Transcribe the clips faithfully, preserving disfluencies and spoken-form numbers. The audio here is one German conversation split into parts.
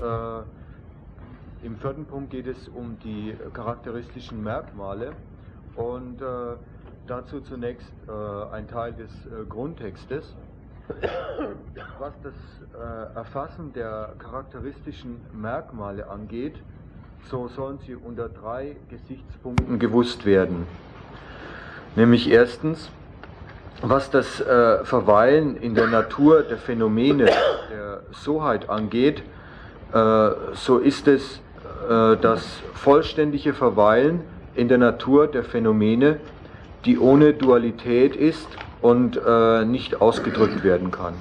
Äh, Im vierten Punkt geht es um die charakteristischen Merkmale und äh, dazu zunächst äh, ein Teil des äh, Grundtextes. Was das äh, Erfassen der charakteristischen Merkmale angeht, so sollen sie unter drei Gesichtspunkten gewusst werden. Nämlich erstens, was das äh, Verweilen in der Natur der Phänomene der Soheit angeht, äh, so ist es äh, das vollständige Verweilen in der Natur der Phänomene, die ohne Dualität ist und äh, nicht ausgedrückt werden kann.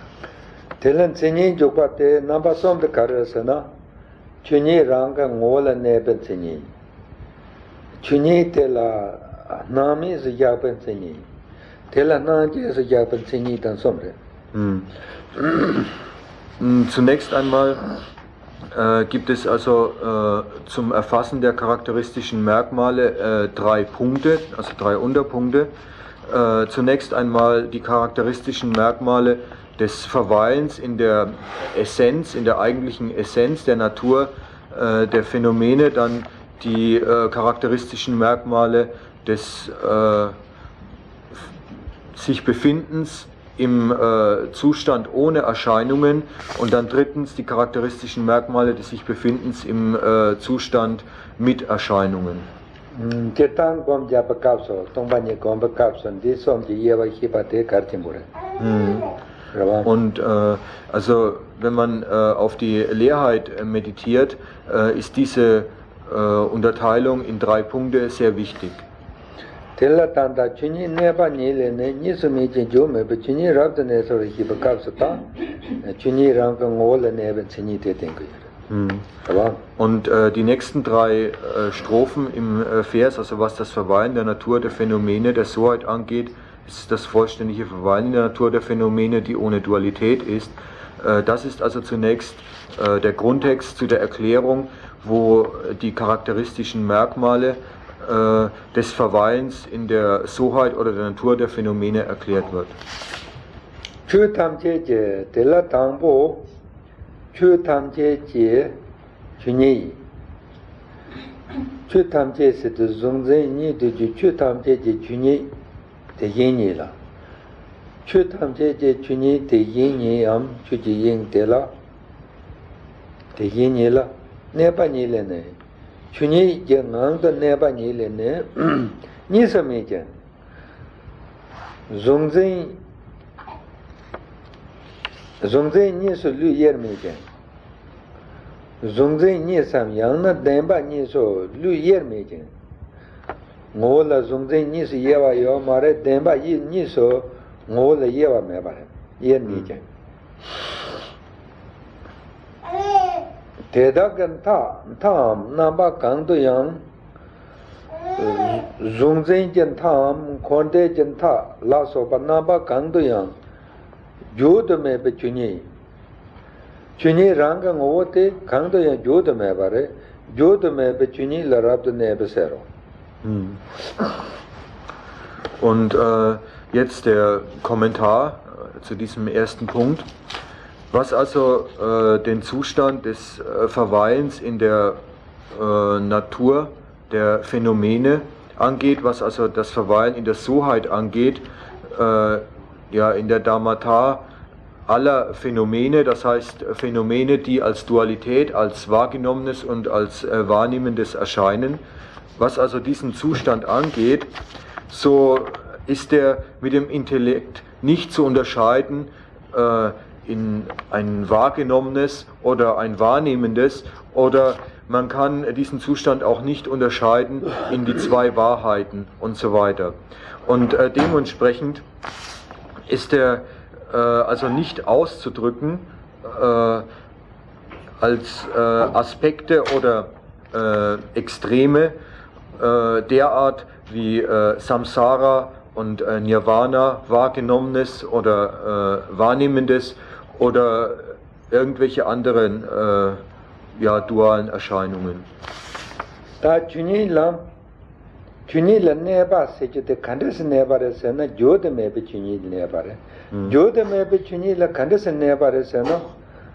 Hm. Zunächst einmal äh, gibt es also äh, zum Erfassen der charakteristischen Merkmale äh, drei Punkte, also drei Unterpunkte. Äh, zunächst einmal die charakteristischen Merkmale des Verweilens in der Essenz, in der eigentlichen Essenz der Natur äh, der Phänomene, dann die äh, charakteristischen Merkmale des äh, sich Befindens im äh, Zustand ohne Erscheinungen und dann drittens die charakteristischen Merkmale des sich Befindens im äh, Zustand mit Erscheinungen. Hm. Und äh, also wenn man äh, auf die Leerheit äh, meditiert, äh, ist diese äh, Unterteilung in drei Punkte sehr wichtig. Hm. Und äh, die nächsten drei äh, Strophen im äh, Vers, also was das Verweilen der Natur der Phänomene der Soheit angeht, ist das vollständige Verweilen in der Natur der Phänomene, die ohne Dualität ist. Äh, das ist also zunächst äh, der Grundtext zu der Erklärung, wo die charakteristischen Merkmale äh, des Verweilens in der Soheit oder der Natur der Phänomene erklärt wird. Te yin la chu tam je je chu ni te yin yi am chu ji yin te la te yin la ne pa ni le ne chu ni je ngang de ne pa ni le ne ni sa me je zong zeng zong zeng ni so lu yer me je zong zeng ni sam yang na den ba ni so lu yer me je ngô là dùng thế như sự yêu và yêu mà đấy đem ba như như số ngô là yêu và mẹ ba đấy yên đi chứ thế đó gần thà thà nam ba càng tôi yang dùng thế chân thà con thế chân thà la số ba nam ba càng tôi yang dù tôi mẹ bị chuyện gì chuyện gì răng cái ngô thế càng tôi yang dù tôi mẹ ba đấy dù tôi mẹ bị chuyện gì là rap tôi mẹ bị sero. Hm. Und äh, jetzt der Kommentar äh, zu diesem ersten Punkt. Was also äh, den Zustand des äh, Verweilens in der äh, Natur der Phänomene angeht, was also das Verweilen in der Soheit angeht, äh, ja in der Dharmata aller Phänomene, das heißt Phänomene, die als Dualität, als Wahrgenommenes und als äh, Wahrnehmendes erscheinen. Was also diesen Zustand angeht, so ist er mit dem Intellekt nicht zu unterscheiden äh, in ein wahrgenommenes oder ein wahrnehmendes, oder man kann diesen Zustand auch nicht unterscheiden in die zwei Wahrheiten und so weiter. Und äh, dementsprechend ist er äh, also nicht auszudrücken äh, als äh, Aspekte oder äh, Extreme, derart wie äh, Samsara und äh, Nirvana, Wahrgenommenes oder äh, Wahrnehmendes oder irgendwelche anderen äh, ja, dualen Erscheinungen. Da chuni lam chuni la ne ba se de kandes ne ba re se na jod me be chuni ne ba re jod me be chuni la kandes ne ba re se no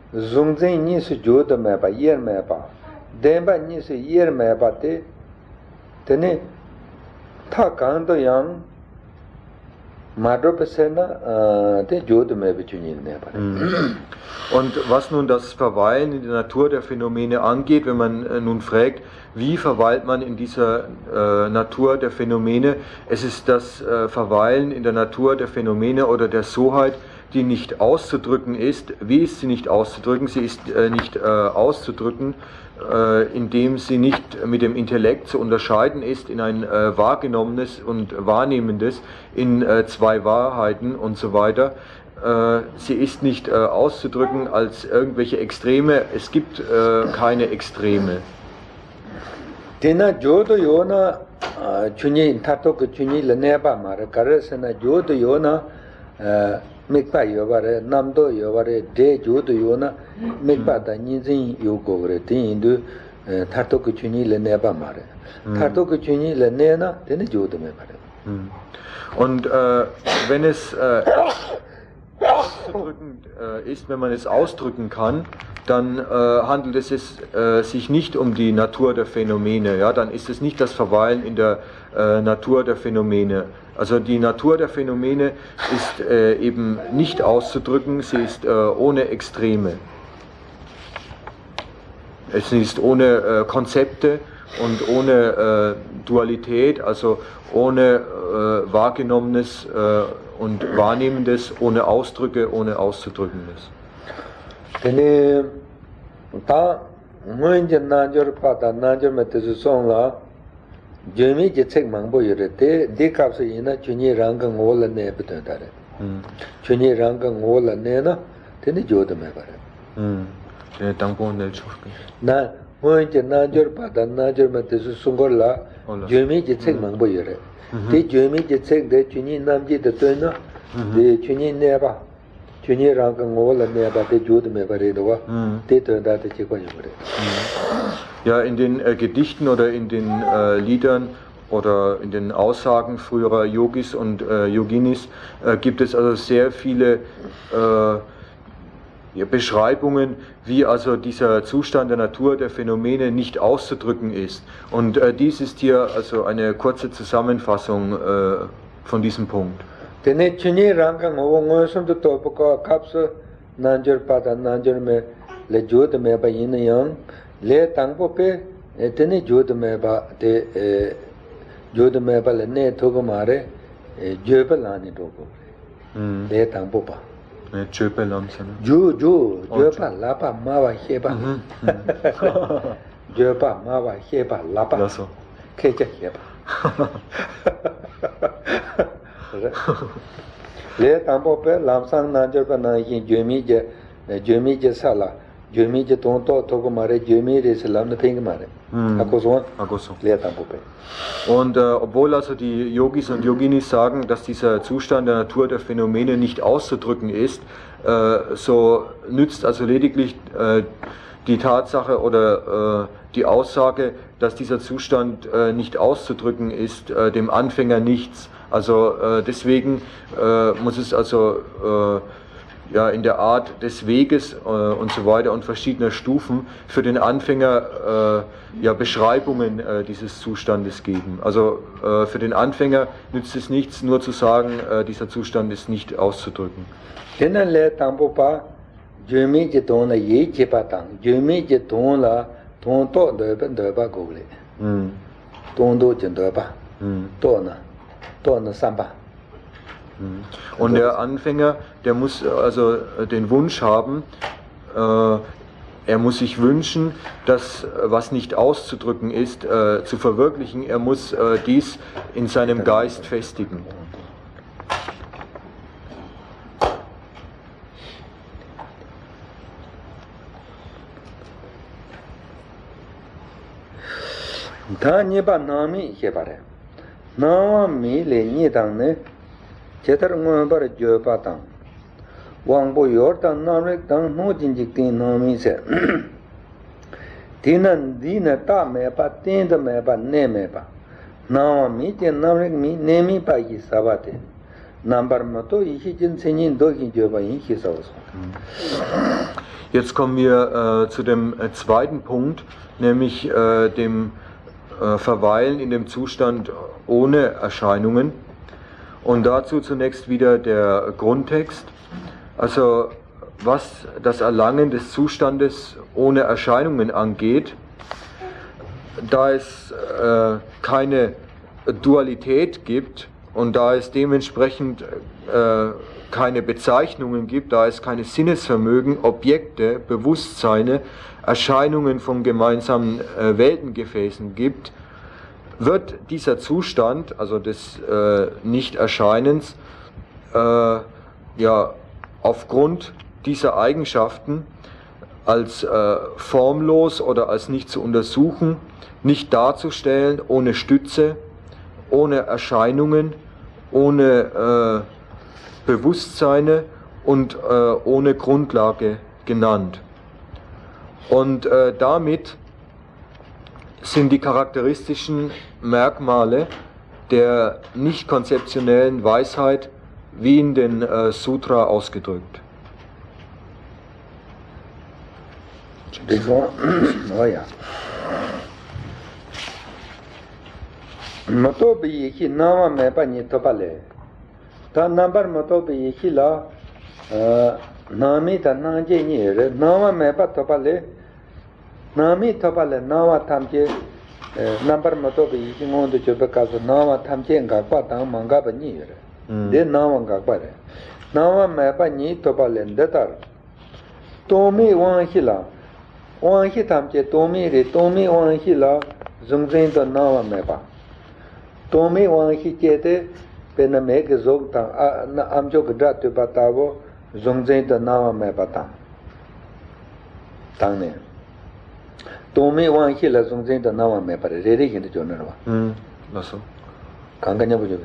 zungzen ni su jod me ba yer me ba denba ni su yer me ba te tene ta kan do yang madro pesena te jod me be chuni ne ba. Und was nun das Verweilen in der Natur der Phänomene angeht, wenn man äh, nun fragt, wie verweilt man in dieser äh, Natur der Phänomene, es ist das äh, Verweilen in der Natur der Phänomene oder der Soheit, die nicht auszudrücken ist. Wie ist sie nicht auszudrücken? Sie ist äh, nicht äh, auszudrücken, äh, indem sie nicht mit dem Intellekt zu unterscheiden ist in ein äh, wahrgenommenes und wahrnehmendes, in äh, zwei Wahrheiten und so weiter. Sie ist nicht äh, auszudrücken als irgendwelche Extreme. Es gibt äh, keine Extreme. Tena jodo yona chuni tato ko chuni leneba mare karasena jodo yona mikpa yobare namdo yobare de jodo yona mikpa da nizin yogore tindu tato ko chuni leneba mare tato ko chuni lenena tena jodo me mare. Und äh, wenn es äh, auszudrücken äh, ist, wenn man es ausdrücken kann, dann äh, handelt es äh, sich nicht um die Natur der Phänomene, ja, dann ist es nicht das Verweilen in der äh, Natur der Phänomene. Also die Natur der Phänomene ist äh, eben nicht auszudrücken, sie ist äh, ohne Extreme. Es ist ohne äh, Konzepte und ohne äh, Dualität, also ohne äh, Wahrgenommenes äh, und Wahrnehmendes, ohne Ausdrücke, ohne Auszudrückendes. Tene ta ngoinje najor pata najor metesu songla jemi jetsek mangbo yorete de kapse ina chuni ranga ngola ne betadare. Chuni ranga ngola ne na tene joda me bare. Hm. Tene tangpo nel chofke. Na ngoinje najor pata najor metesu songla jemi jetsek mangbo yore. De jemi jetsek de chuni namji de toina de chuni ne ba. Ja, in den äh, Gedichten oder in den äh, Liedern oder in den Aussagen früherer Yogis und äh, Yoginis äh, gibt es also sehr viele äh, ja, Beschreibungen, wie also dieser Zustand der Natur der Phänomene nicht auszudrücken ist. Und äh, dies ist hier also eine kurze Zusammenfassung äh, von diesem Punkt. Tene chuni ranga ngowo ngoyosum to topoko kapsu nanjor pada nanjor me le jod me ba yin yang le tangpo pe tene jod me ba te jod me ba le ne thogo mare joba lani dogo le tangpo pa joba lam sana jo jo joba lapa mawa heba joba mawa heba lapa laso keja heba le tampo pe lamsang nanjor pa na yin jemi je jemi je sala jemi je ton to to ko mare jemi re salam ne ping mare akoso akoso le tampo pe. Und äh, obwohl also die Yogis und Yoginis sagen, dass dieser Zustand der Natur der Phänomene nicht auszudrücken ist, äh, so nützt also lediglich äh, die Tatsache oder äh, die Aussage, dass dieser Zustand äh, nicht auszudrücken ist, äh, dem Anfänger nichts. Also äh, deswegen äh, muss es also äh, ja, in der Art des Weges äh, und so weiter und verschiedener Stufen für den Anfänger äh, ja, Beschreibungen äh, dieses Zustandes geben. Also äh, für den Anfänger nützt es nichts, nur zu sagen, äh, dieser Zustand ist nicht auszudrücken. Jumi je ton la ye che patang, jumi je ton la ton to de ben de ba go le. Mm. Ton do jen de ba. Mm. To na. To na san ba. Und der Anfänger, der muss also den Wunsch haben, äh, er muss sich wünschen, das, was nicht auszudrücken ist, äh, zu verwirklichen. Er muss äh, dies in seinem Geist festigen. Ta nipa nami xebare. Nama mi le ni tang ne chetar ngon bar jo pa tang. Wangbo yor tang nam rek tang no jin jik tin nami se. Tinan dina ta me pa tin da me pa ne me pa. Nama mi te nam rek mi ne mi pa yi sabate. Nambar ma to ishi jin senin do ki jo pa yin ki sa. Jetzt kommen wir äh, zu dem äh, zweiten Punkt, nämlich äh, dem äh, Verweilen in dem Zustand ohne Erscheinungen. Und dazu zunächst wieder der Grundtext. Also was das Erlangen des Zustandes ohne Erscheinungen angeht, da es äh, keine Dualität gibt und da es dementsprechend äh, keine Bezeichnungen gibt, da es keine Sinnesvermögen, Objekte, Bewusstseine, Erscheinungen von gemeinsamen äh, Weltengefäßen gibt, wird dieser Zustand, also des äh, Nicht-Erscheinens, äh, ja, aufgrund dieser Eigenschaften als äh, formlos oder als nicht zu untersuchen, nicht darzustellen, ohne Stütze, ohne Erscheinungen, ohne äh, Bewusstseine und äh, ohne Grundlage genannt. Und äh, damit sind die charakteristischen Merkmale der nicht konzeptionellen Weisheit wie in den äh, Sutra ausgedrückt. Oh ja. Mato bi hi nama me pa ni to pale. Ta number mato bi hi la nami ta na je ni re nama me pa to pale. Nami to pale nama tham je number mato bi hi ngon de chobe ka so nama tham je ga pa ta manga ba ni re. De nama ga pa re. Nama me pa ni to pale de tar. To mi wan hi la. Wan hi tham je to mi re to mi wan hi la zung zeng to nama me pa. Tomi wang hi chete pena me ke zog tang am jo gda tu patavo zongzen ta nawa me patang tang ne Tomi wang hi la zongzen ta nawa me pare re re hin de jonar wa hm laso kanga nya bu jo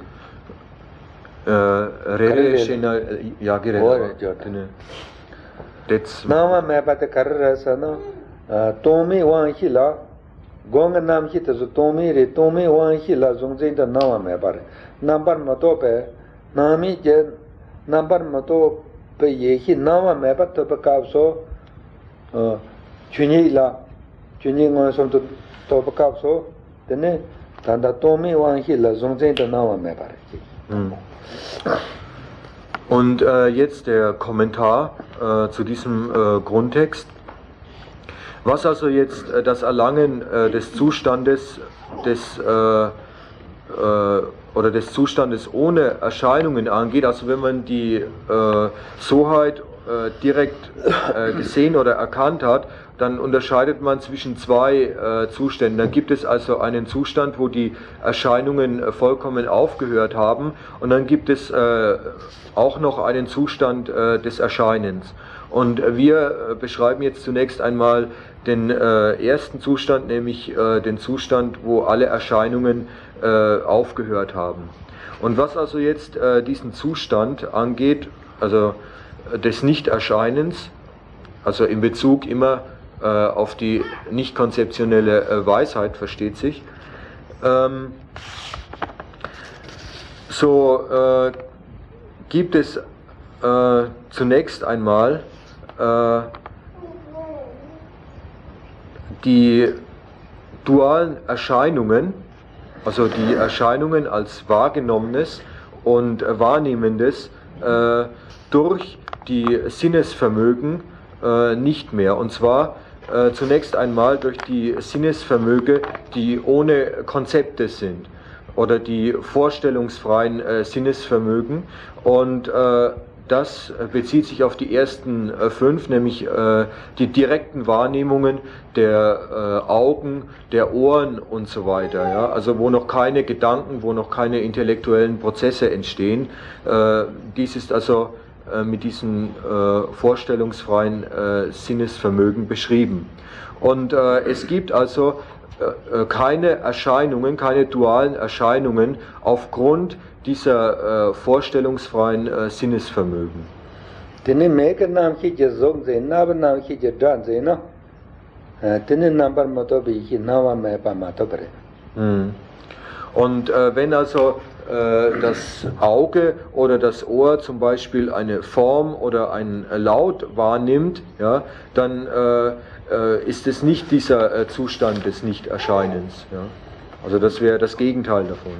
äh re re shina ya gire tene dets nawa me pat kar ra sa no Tomi wang hi la Gong nam hi ta tomi re tomi wang hi la zong zeng da nawa me par number mato pe nami je number mato pe ye hi nawa me pa to pe ka so chuni la chuni ngon som to to pe ka so tene tanda tomi wang hi la zong zeng da nawa me par. Und äh, jetzt der Kommentar äh, zu diesem äh, Grundtext. Was also jetzt äh, das Erlangen äh, des Zustandes des äh, äh, oder des Zustandes ohne Erscheinungen angeht, also wenn man die äh, Soheit äh, direkt äh, gesehen oder erkannt hat, dann unterscheidet man zwischen zwei äh, Zuständen. Dann gibt es also einen Zustand, wo die Erscheinungen äh, vollkommen aufgehört haben, und dann gibt es äh, auch noch einen Zustand äh, des Erscheinens. Und äh, wir äh, beschreiben jetzt zunächst einmal den äh, ersten Zustand, nämlich äh, den Zustand, wo alle Erscheinungen äh, aufgehört haben. Und was also jetzt äh, diesen Zustand angeht, also äh, des Nichterscheinens, also in Bezug immer äh, auf die nicht konzeptionelle äh, Weisheit, versteht sich, ähm, so äh, gibt es äh, zunächst einmal äh, die dualen Erscheinungen, also die Erscheinungen als Wahrgenommenes und Wahrnehmendes äh, durch die Sinnesvermögen äh, nicht mehr. Und zwar äh, zunächst einmal durch die Sinnesvermögen, die ohne Konzepte sind, oder die vorstellungsfreien äh, Sinnesvermögen. Und äh, das bezieht sich auf die ersten äh, fünf, nämlich äh, die direkten Wahrnehmungen der äh, Augen, der Ohren und so weiter. Ja? Also wo noch keine Gedanken, wo noch keine intellektuellen Prozesse entstehen. Äh, dies ist also äh, mit diesen äh, vorstellungsfreien äh, Sinnesvermögen beschrieben. Und äh, es gibt also äh, keine Erscheinungen, keine dualen Erscheinungen aufgrund dieser äh, vorstellungsfreien äh, Sinnesvermögen. Und äh, wenn also äh, das Auge oder das Ohr zum Beispiel eine Form oder ein Laut wahrnimmt, ja, dann äh, äh, ist es nicht dieser äh, Zustand des Nichterscheinens. Ja. Also das wäre das Gegenteil davon.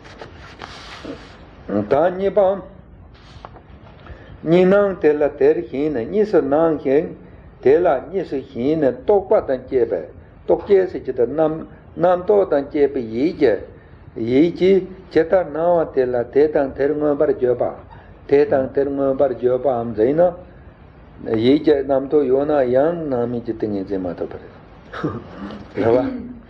Ninang tela ter hin, nisa nang hin, tela nisa hin, tokpa tan jebe, tokje se chita nam nam to tan jebe yije, yiji cheta nawa tela te tang ter ngwa bar joba, te tang ter ngwa bar joba am zaina, yije nam to yona yang nami chitingi zema to pare. Ja,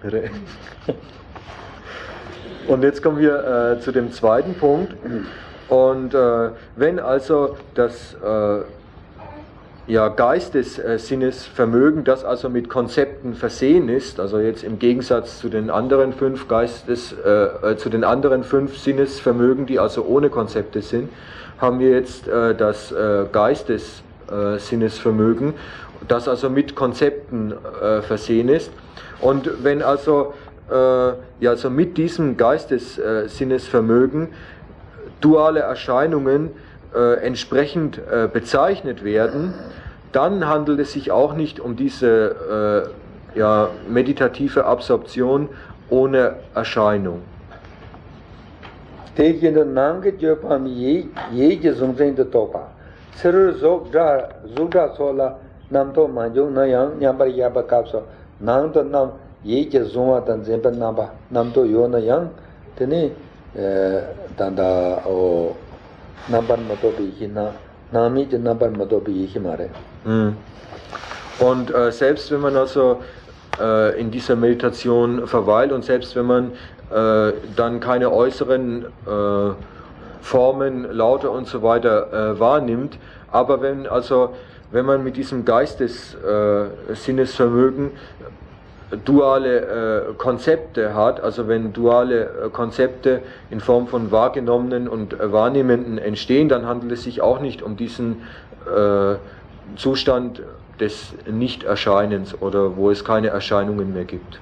und jetzt kommen wir äh, zu dem zweiten Punkt. Und äh, wenn also das äh, ja, Geistessinnesvermögen, das also mit Konzepten versehen ist, also jetzt im Gegensatz zu den anderen fünf Geistes, äh, zu den anderen fünf Sinnesvermögen, die also ohne Konzepte sind, haben wir jetzt äh, das äh, Geistessinnesvermögen, das also mit Konzepten äh, versehen ist. Und wenn also, äh, ja, also mit diesem Geistessinnesvermögen duale Erscheinungen äh, entsprechend äh, bezeichnet werden, dann handelt es sich auch nicht um diese äh, ja, meditative Absorption ohne Erscheinung. Tanda o nambar matobi hina, nami je nambar matobi himare. Und äh, selbst wenn man also äh, in dieser Meditation verweilt und selbst wenn man äh, dann keine äußeren äh, Formen, Laute und so weiter äh, wahrnimmt, aber wenn also wenn man mit diesem Geistessinnesvermögen duale äh, Konzepte hat, also wenn duale äh, Konzepte in Form von wahrgenommenen und äh, wahrnehmenden entstehen, dann handelt es sich auch nicht um diesen äh, Zustand des Nichterscheinens oder wo es keine Erscheinungen mehr gibt.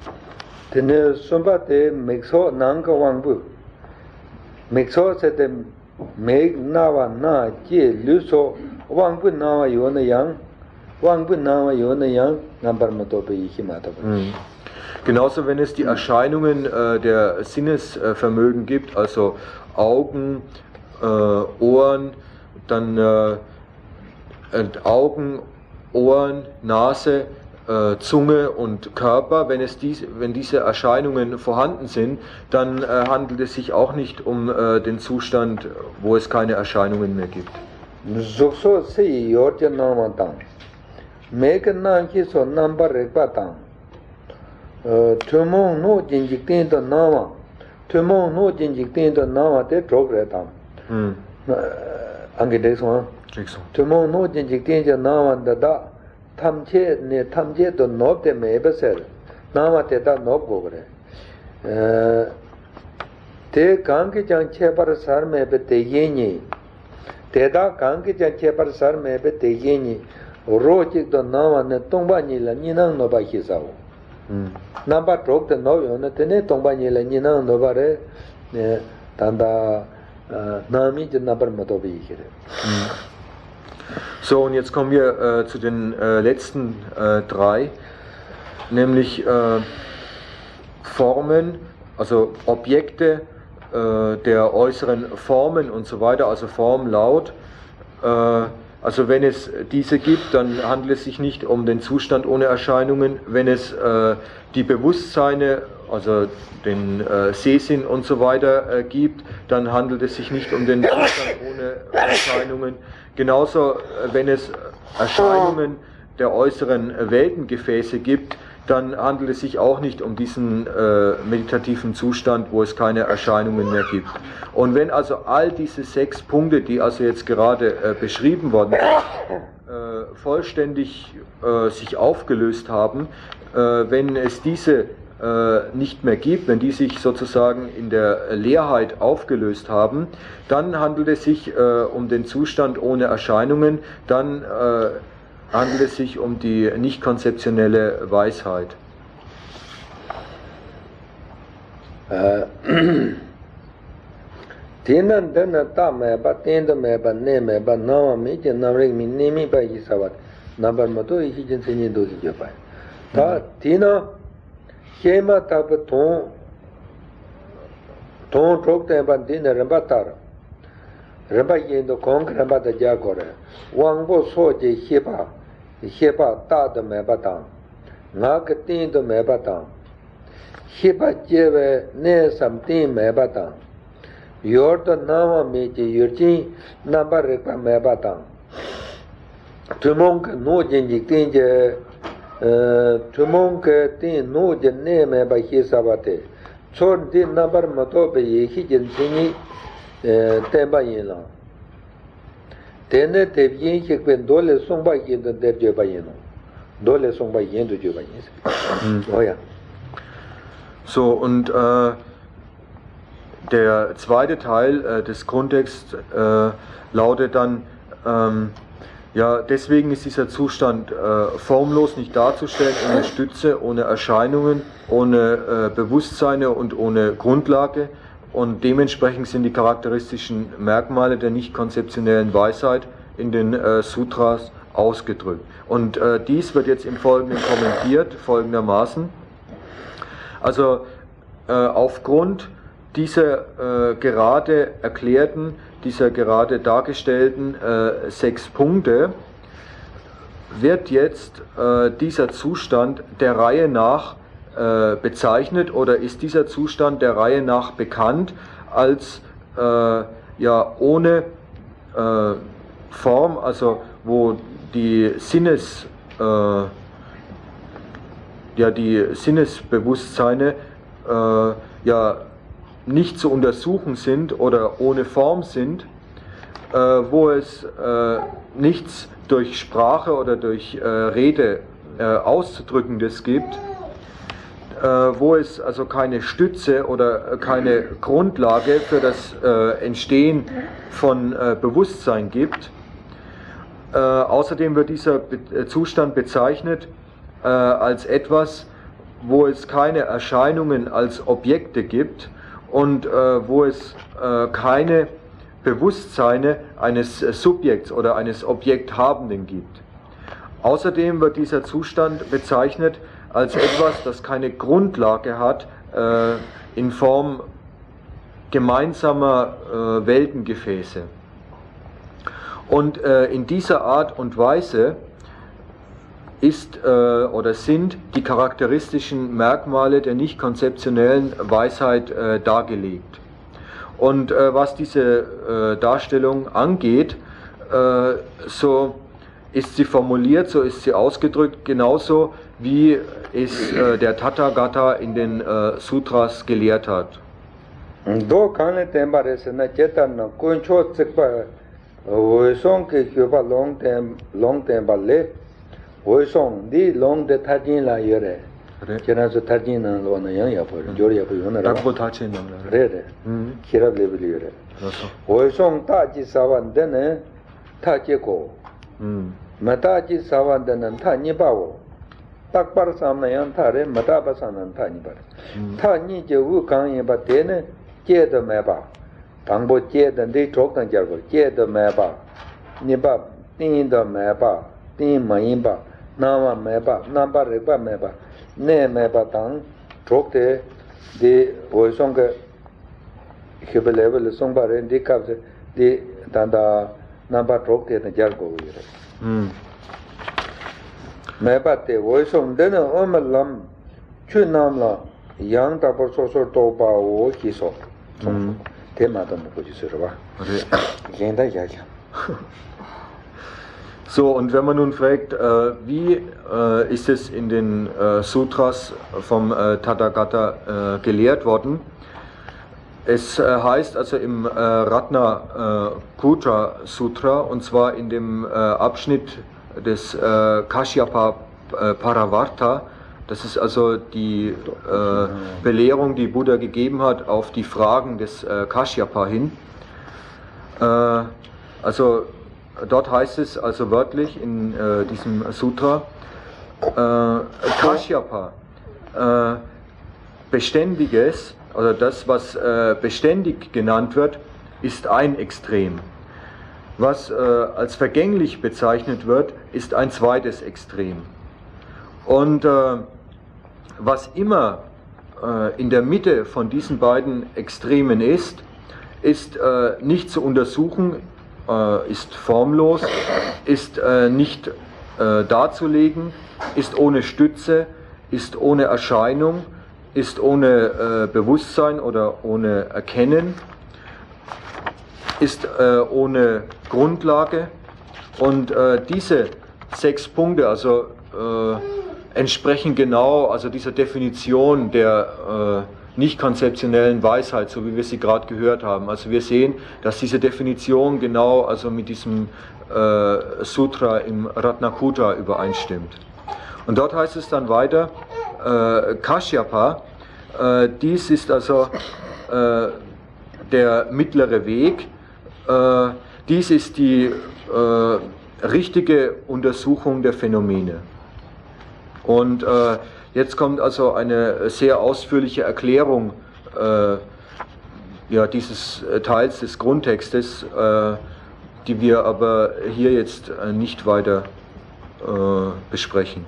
Genauso wenn es die Erscheinungen äh, der Sinnesvermögen gibt, also Augen, äh, Ohren, dann äh, Augen, Ohren, Nase, äh, Zunge und Körper, wenn, es dies, wenn diese Erscheinungen vorhanden sind, dann äh, handelt es sich auch nicht um äh, den Zustand, wo es keine Erscheinungen mehr gibt. Megan so number rekpatang. Tumong no jinjik tin to nama. Tumong no jinjik tin to nama te drog retam. Ange dekso. Tumong no jinjik tin to nama da tamche ne tamche to nob te mebe ser. Nama te da nob go gre. Te kanki jang chepar sar mebe te yenyi. Te da kanki jang chepar sar mebe te yenyi. Rochik to nama ne tongba nila ninang no ba hisao. Namba trok te no yo ne tene tongba nila ninang no ba re tanda nami je nabar mato bi hire. So, und jetzt kommen wir äh, zu den äh, letzten äh, drei, nämlich äh, Formen, also Objekte äh, der äußeren Formen und so weiter, also Form, Laut. Äh, Also wenn es diese gibt, dann handelt es sich nicht um den Zustand ohne Erscheinungen. Wenn es äh, die Bewusstseine, also den äh, Sehsinn und so weiter äh, gibt, dann handelt es sich nicht um den Zustand ohne Erscheinungen. Genauso, äh, wenn es Erscheinungen der äußeren Weltengefäße gibt, dann handelt es sich auch nicht um diesen äh, meditativen Zustand, wo es keine Erscheinungen mehr gibt. Und wenn also all diese sechs Punkte, die also jetzt gerade äh, beschrieben worden sind, äh, vollständig äh, sich aufgelöst haben, äh, wenn es diese äh, nicht mehr gibt, wenn die sich sozusagen in der Leerheit aufgelöst haben, dann handelt es sich äh, um den Zustand ohne Erscheinungen, dann äh, handelt es sich um die nicht konzeptionelle Weisheit. Tinan dana ta meba, tenda meba, ne meba, nama meja, namrek mi nemi ba isawat, nabar mato hijin senyi do hijapai. Ta tina shema taba thon, thon chok tenpa tina ramba tara. Ramba yendo kong ramba da jagore. Wangbo so je sheba, sheba ta da meba tang. Nga ka tin da meba tang. Sheba jewe ne sam tin meba tang. Yor da nama meje yurchin namba rekpa meba tang. Tumong ka no jen jik tin je, tumong ka tin no jen ne meba hi sabate. Chon din nambar mato pe ye hi jen singi tenpa yin lang. Tene tep yin shikpen dole songpa yin dan tep jeba yin lang. Dole songpa yin du jeba yin. Oh ja. So, und äh, der zweite Teil äh, des Grundtexts äh, lautet dann, ähm, ja, deswegen ist dieser Zustand äh, formlos nicht darzustellen, ohne Stütze, ohne Erscheinungen, ohne äh, Bewusstseine und ohne Grundlage, und dementsprechend sind die charakteristischen Merkmale der nicht konzeptionellen Weisheit in den äh, Sutras ausgedrückt. Und äh, dies wird jetzt im Folgenden kommentiert, folgendermaßen. Also äh, aufgrund dieser äh, gerade erklärten, dieser gerade dargestellten äh, sechs Punkte wird jetzt äh, dieser Zustand der Reihe nach äh, bezeichnet, oder ist dieser Zustand der Reihe nach bekannt als äh, ja ohne äh, Form, also wo die Sinnes äh, ja die Sinnesbewusstseine äh, ja nicht zu untersuchen sind oder ohne Form sind, äh, wo es äh, nichts durch Sprache oder durch äh, Rede äh, auszudrückendes gibt, äh, wo es also keine Stütze oder keine Grundlage für das äh, Entstehen von äh, Bewusstsein gibt. Äh, außerdem wird dieser Be- Zustand bezeichnet äh, als etwas, wo es keine Erscheinungen als Objekte gibt und äh, wo es äh, keine Bewusstseine eines äh, Subjekts oder eines Objekthabenden gibt. Außerdem wird dieser Zustand bezeichnet als etwas, das keine Grundlage hat äh, in Form gemeinsamer äh, Weltengefäße. Und äh, in dieser Art und Weise ist äh, oder sind die charakteristischen Merkmale der nicht konzeptionellen Weisheit äh, dargelegt. Und äh, was diese äh, Darstellung angeht, äh, so ist sie formuliert, so ist sie ausgedrückt, genauso wie es äh, der Tathagata in den äh, Sutras gelehrt hat. Do kane temba resena chetan na kuncho tsekpa oisong ke kyoba long tem long temba le oisong di long de thajin la yore chena so thajin na lo na yang ya por jor ya por na ra Dakbo Tachin nam la. re re khirab le bili yore oisong ta ji sawan de ne ta che ko mata ji sawan de nan ta ni ba wo tak par sam na yang ta re mata ba san nan ta ni ba ta ni je wu kang yin ba de ne che de me ba tang bo che de de chok tang jar go che de me ba ni ba tin de me ba tin ma yin ba na ma me ba na ba re ba me ba ne me ba tang chok de de wo song ge ke be level song ba re de ka de dan da na ba chok de na jar go yi re me ba te wo song de na o ma lam chu nam la yang da bo so so to ba wo ki so Thema dann wo die Sura war. Gehen da ja ja. So, und wenn man nun fragt, äh, wie äh, ist es in den äh, Sutras vom äh, Tathagata äh, gelehrt worden? Es äh, heißt also im äh, Ratna äh, Kutra Sutra, und zwar in dem äh, Abschnitt des äh, Kashyapa äh, Paravarta. Das ist also die äh, Belehrung, die Buddha gegeben hat auf die Fragen des äh, Kashyapa hin. Äh, also dort heißt es also wörtlich in äh, diesem Sutra, äh, Kashyapa, äh, Beständiges, oder das, was äh, beständig genannt wird, ist ein Extrem. Was äh, als vergänglich bezeichnet wird, ist ein zweites Extrem. Und äh, was immer äh, in der Mitte von diesen beiden Extremen ist, ist äh, nicht zu untersuchen, äh, ist formlos, ist äh, nicht äh, darzulegen, ist ohne Stütze, ist ohne Erscheinung, ist ohne äh, Bewusstsein oder ohne Erkennen, ist äh, ohne Grundlage. Und äh, diese sechs Punkte, also äh, entsprechen genau also dieser Definition der äh, nicht konzeptionellen Weisheit, so wie wir sie gerade gehört haben. Also wir sehen, dass diese Definition genau also mit diesem äh, Sutra im Ratnakuta übereinstimmt. Und dort heißt es dann weiter, äh, Kashyapa, äh, dies ist also äh, der mittlere Weg, äh, dies ist die äh, richtige Untersuchung der Phänomene. Und äh, jetzt kommt also eine sehr ausführliche Erklärung äh, ja, dieses Teils des Grundtextes, äh, die wir aber hier jetzt äh, nicht weiter äh, besprechen.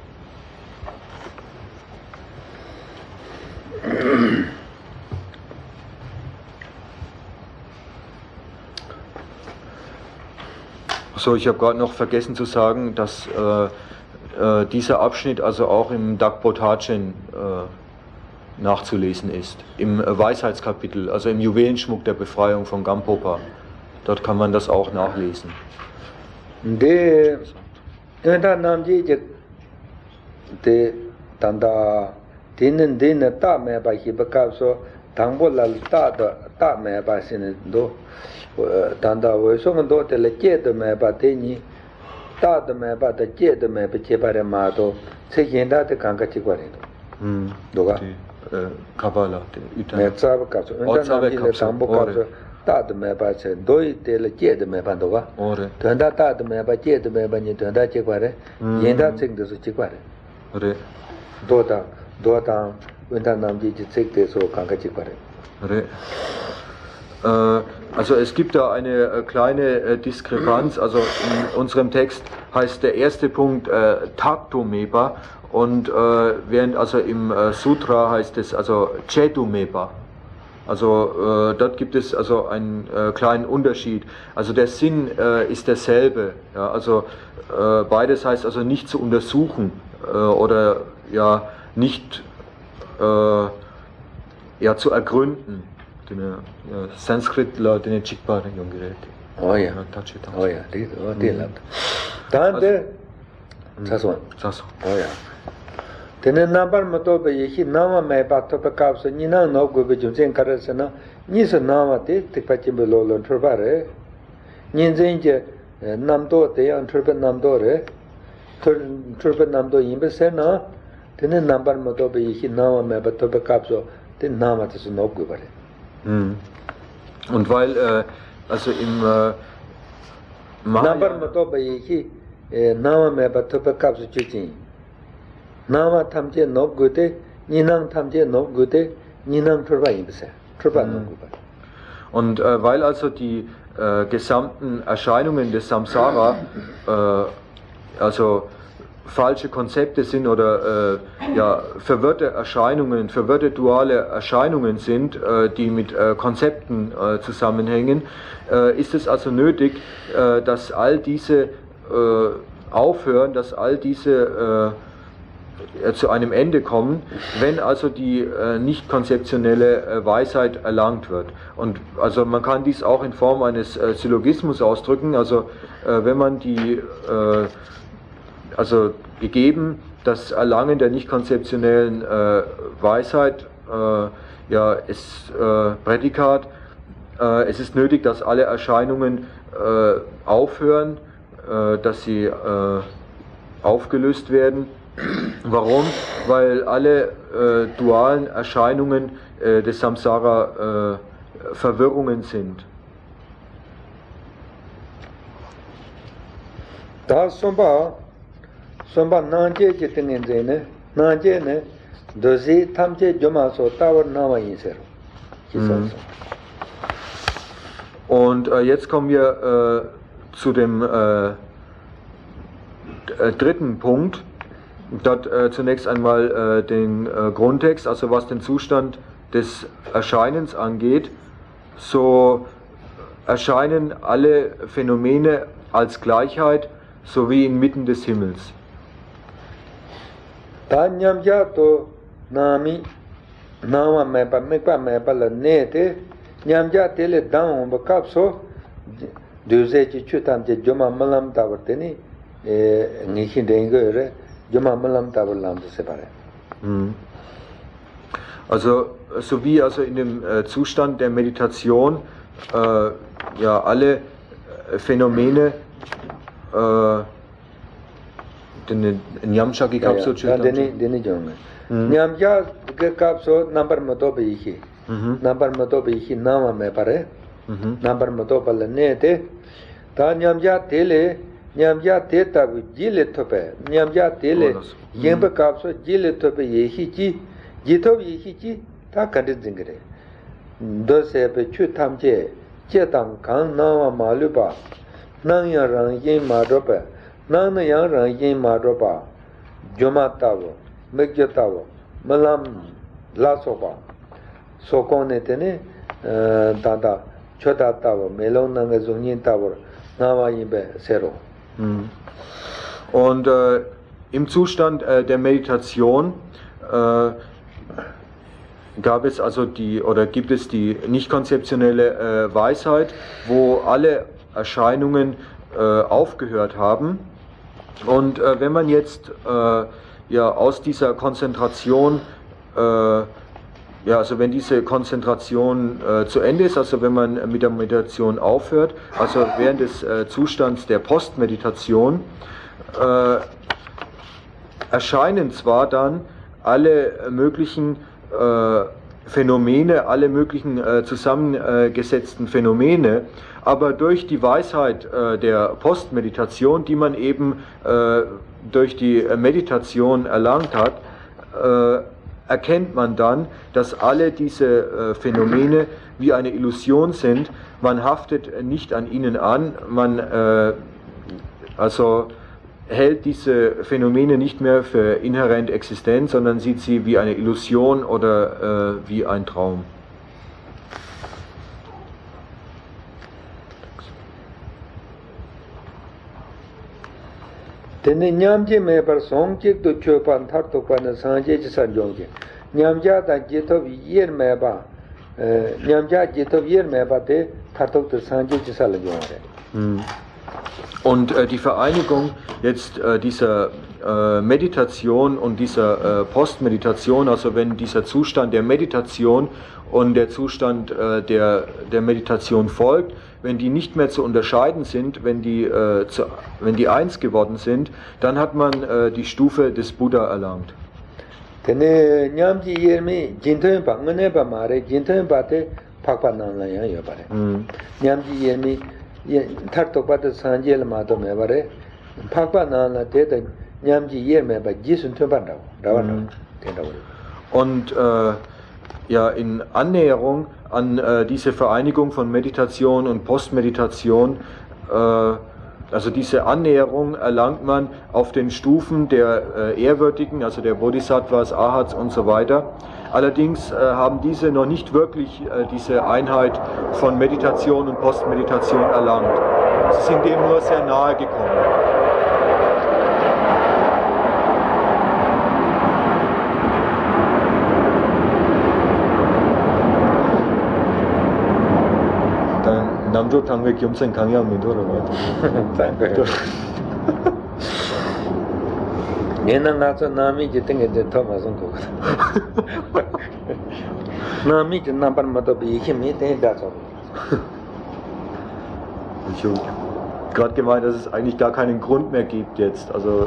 So, ich habe gerade noch vergessen zu sagen, dass äh, äh, dieser Abschnitt also auch im Dakpotachen äh, nachzulesen ist, im äh, Weisheitskapitel, also im Juwelenschmuck der Befreiung von Gampopa. Dort kann man das auch nachlesen. De, da namji je, de, tanda, dinen dinen ta me ba hibaka so, tangbo lal ta da ta me ba sin do, tanda we so do te le che de me ba te ni, ta de me ba de che de me ba che ba re ma do, se yin da te kanga chi kwa re do. Hm. Doga. Kabbalah, Ütan. Me tsab ka so, da namji le tangbo ka so. Ta de me ba che doi te le che de me ba do ga. Ore. Tanda ta de me ba che de me ba ni tanda che kwa re. Yin da tsing de so chi kwa re. Ore. Do ta do ta unter namji ji tsing de so kanga chi kwa re. Ore. Äh, also es gibt da eine äh, kleine äh, Diskrepanz, also in unserem Text heißt der erste Punkt äh, Taktumeba und äh, während also im äh, Sutra heißt es also Chetumeba. Also äh, dort gibt es also einen äh, kleinen Unterschied. Also der Sinn äh, ist derselbe. Ja, also äh, beides heißt also nicht zu untersuchen äh, oder ja nicht äh, ja zu ergründen. Den ja, Sanskrit la den Chikpa Junggerät. Oh ja. Oh ja, die oh die lat. Dann der Sason. Sason. Oh ja. Tenen number mato be yi nama me ba to ka ka so ni na no go be jun zen kar se na ni se nama te te pa chim be lo lo thor ba re ni zen je nam do te yang thor be nam do re thor thor be nam do yin be se na tenen number mato be yi nama me ba to ka so te nama te so no go ba re. Und weil äh, also im äh, Mahayana mato be yi nama me ba to ka so chi chi Nama tamje no gute, ninang tamje no gute, ninang turba ibse. Turba no gute. Und äh, weil also die äh, gesamten Erscheinungen des Samsara äh, also falsche Konzepte sind oder äh, ja, verwirrte Erscheinungen, verwirrte duale Erscheinungen sind, äh, die mit äh, Konzepten äh, zusammenhängen, äh, ist es also nötig, äh, dass all diese äh, aufhören, dass all diese äh, zu einem Ende kommen, wenn also die äh, nicht konzeptionelle äh, Weisheit erlangt wird. Und also man kann dies auch in Form eines äh, Syllogismus ausdrücken, also äh, wenn man die, äh, also gegeben das Erlangen der nicht konzeptionellen äh, Weisheit, äh, ja, ist äh, Prädikat, äh, es ist nötig, dass alle Erscheinungen äh, aufhören, äh, dass sie äh, aufgelöst werden. Warum? Weil alle äh, dualen Erscheinungen äh, des Samsara äh, Verwirrungen sind. Da somba somba nanje jitingen zene nanje ne dozi tamje joma so tawar nawa yinser. Und äh, jetzt kommen wir äh, zu dem äh, äh, dritten Punkt. Dort äh, zunächst einmal äh, den äh, Grundtext, also was den Zustand des Erscheinens angeht, so erscheinen alle Phänomene als Gleichheit, sowie inmitten des Himmels. Also, so wie also in dem äh, Zustand der Meditation äh, ja alle äh, Phänomene äh, den Nyamcha ki kapso ja deni deni jong Nyamcha ki kapso number mato be hi number mato be hi nama me pare number mato pal ne te ta Nyamcha tele Nyamcha te ta jile thope Nyamcha tele yemba kapso jile thope ye hi ji jitho ye hi ji ta kandit dingre do se pe chu tamje che tang kan nama maluba nang ya rang yin ma do pe nang yang rang yin ma do ba joma tawo mekje tawo malam la so ba so kon ne te ne da da chota tawo melong nang ge zong yin tawo na wa yin be zero. Und äh, im Zustand äh, der Meditation äh, gab es also die oder gibt es die nicht konzeptionelle äh, Weisheit, wo alle Erscheinungen äh, aufgehört haben. Und äh, wenn man jetzt äh, ja aus dieser Konzentration äh, ja also wenn diese Konzentration äh, zu Ende ist, also wenn man mit der Meditation aufhört, also während des äh, Zustands der Postmeditation äh, erscheinen zwar dann alle möglichen äh, Phänomene, alle möglichen äh, zusammengesetzten Phänomene, aber durch die Weisheit äh, der Postmeditation, die man eben äh, durch die Meditation erlangt hat, äh, erkennt man dann, dass alle diese äh, Phänomene wie eine Illusion sind. Man haftet nicht an ihnen an, man äh, also hält diese Phänomene nicht mehr für inhärent existent, sondern sieht sie wie eine Illusion oder äh, wie ein Traum. Tene nyamje me par somje to chopan thar to pan sanje ji san jongje nyamja da jeto yer me ba nyamja jeto yer me ba te thar to sanje ji sal jongre. Und äh, die Vereinigung jetzt äh, dieser äh, Meditation und dieser äh, Postmeditation, also wenn dieser Zustand der Meditation und der Zustand äh, der, der Meditation folgt, wenn die nicht mehr zu unterscheiden sind, wenn die, äh, zu, wenn die eins geworden sind, dann hat man äh, die Stufe des Buddha erlangt. Und äh, ja, in Annäherung an äh, diese Vereinigung von Meditation und Postmeditation, äh, also diese Annäherung erlangt man auf den Stufen der äh, Ehrwürdigen, also der Bodhisattvas, Arhats und so weiter. Allerdings äh, haben diese noch nicht wirklich äh, diese Einheit von Meditation und Postmeditation erlangt. Sie sind dem nur sehr nahe gekommen. 남조 당회 겸생 강의하면 돌아가요. 얘는 나서 남이 지등에 더 맞은 거 같아. 남이 지 남발 맞도 비 힘이 된다서. Ich habe gerade gemeint, dass es eigentlich gar keinen Grund mehr gibt jetzt. Also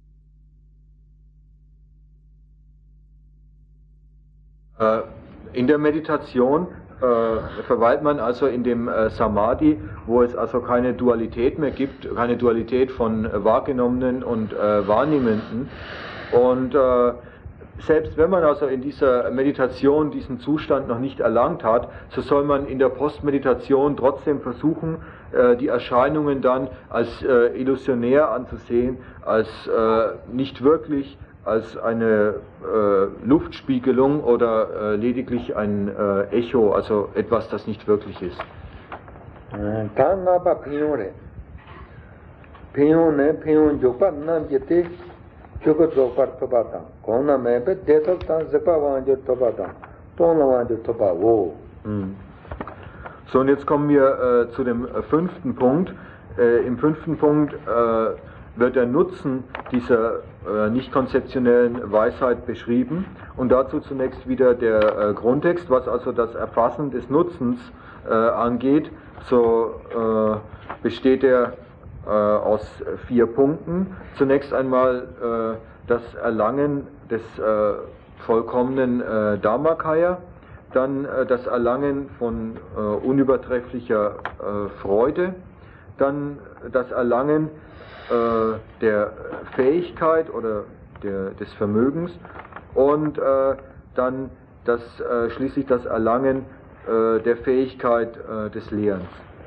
äh, in der Meditation Äh, verweilt man also in dem äh, Samadhi, wo es also keine Dualität mehr gibt, keine Dualität von äh, Wahrgenommenen und äh, Wahrnehmenden. Und äh, selbst wenn man also in dieser Meditation diesen Zustand noch nicht erlangt hat, so soll man in der Postmeditation trotzdem versuchen, die Erscheinungen dann als illusionär anzusehen, als nicht wirklich als eine Luftspiegelung oder lediglich ein Echo, also etwas, das nicht wirklich ist. So, und jetzt kommen wir äh, zu dem äh, fünften Punkt. Äh, Im fünften Punkt äh, wird der Nutzen dieser äh, nicht konzeptionellen Weisheit beschrieben und dazu zunächst wieder der äh, Grundtext, was also das Erfassen des Nutzens äh, angeht. So äh, besteht er äh, aus vier Punkten. Zunächst einmal äh, das Erlangen des äh, vollkommenen äh, Dharmakaya, dann äh, das Erlangen von äh, unübertrefflicher äh, Freude, dann das Erlangen äh, der Fähigkeit oder der, des Vermögens und äh, dann das, äh, schließlich das Erlangen äh, der Fähigkeit äh, des Lehrens.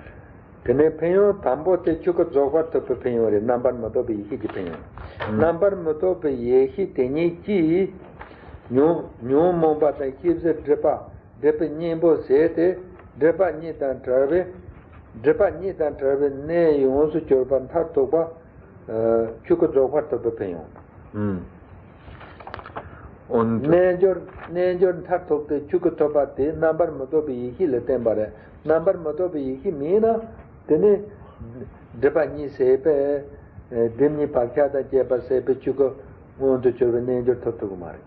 Drepa nyembo sete, drepa nyi dan trabe, drepa nyi dan trabe ne yonsu chorban thar toba, chuko zogwa toba penyon. Und ne jor ne jor thar tokte chuko toba te number moto bi hi le tembare, number moto bi hi mina, tene drepa nyi sepe, demni pakyada jeba sepe chuko monto chorbe ne jor thar kumare.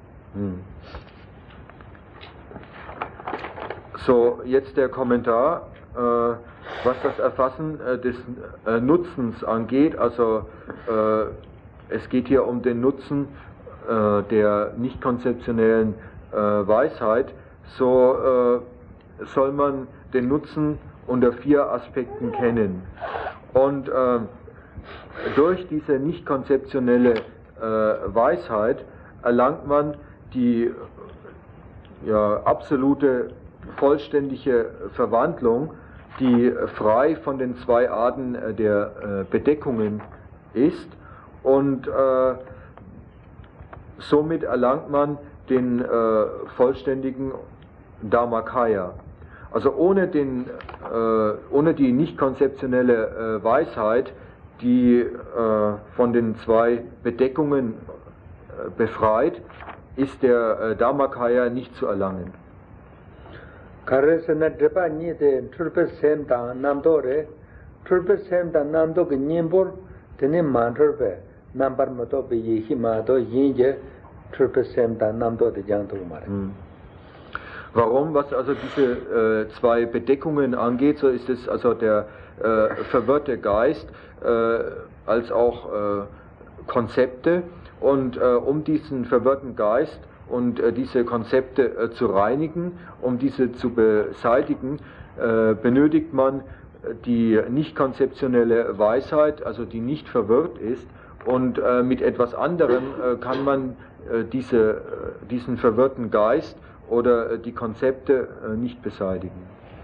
So, jetzt der Kommentar, äh, was das Erfassen äh, des äh, Nutzens angeht. Also äh, es geht hier um den Nutzen äh, der nicht konzeptionellen äh, Weisheit. So äh, soll man den Nutzen unter vier Aspekten kennen. Und äh, durch diese nicht konzeptionelle äh, Weisheit erlangt man die ja, absolute vollständige Verwandlung, die frei von den zwei Arten der Bedeckungen ist, und äh, somit erlangt man den äh, vollständigen Dharmakaya. Also ohne, den, äh, ohne die nicht konzeptionelle äh, Weisheit, die äh, von den zwei Bedeckungen äh, befreit, ist der äh, Dharmakaya nicht zu erlangen. Karasana drepa ni de trpe sem da namdo re trpe sem da namdo ge nyembor tene mandrbe number moto be yi ma do yinje trpe sem da namdo de jangto mare. Warum? Was also diese äh, zwei Bedeckungen angeht, so ist es also der äh, verwirrte Geist äh, als auch äh, Konzepte, und äh, um diesen verwirrten Geist und äh, diese Konzepte äh, zu reinigen, um diese zu beseitigen, äh, benötigt man die nicht konzeptionelle Weisheit, also die nicht verwirrt ist, und äh, mit etwas anderem äh, kann man äh, diese, äh, diesen verwirrten Geist oder äh, die Konzepte äh, nicht beseitigen.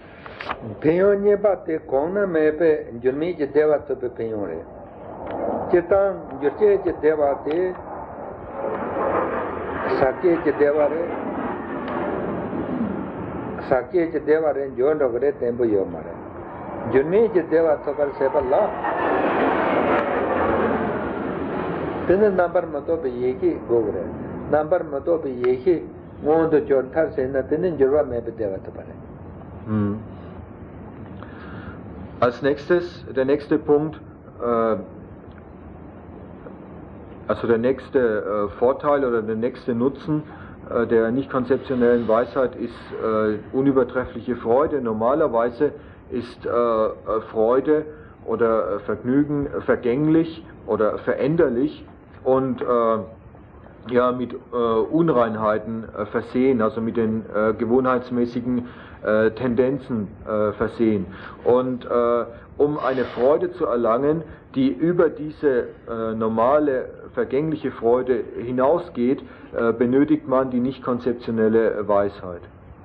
Sakye je devare sakye je devare jondo gre tembo yo mare junme je deva tokar seballa tene number mato be yeki gogre number mato be yeki mondo jontar sena tene jorwa me be deva topare. Als nächstes, der nächste Punkt, äh, also der nächste äh, Vorteil oder der nächste Nutzen äh, der nicht konzeptionellen Weisheit ist äh, unübertreffliche Freude. Normalerweise ist äh, Freude oder Vergnügen vergänglich oder veränderlich, und äh, ja, mit äh, Unreinheiten äh, versehen, also mit den äh, gewohnheitsmäßigen äh, Tendenzen äh, versehen. Und äh, um eine Freude zu erlangen, die über diese äh, normale vergängliche Freude hinausgeht, äh, benötigt man die nicht konzeptionelle Weisheit.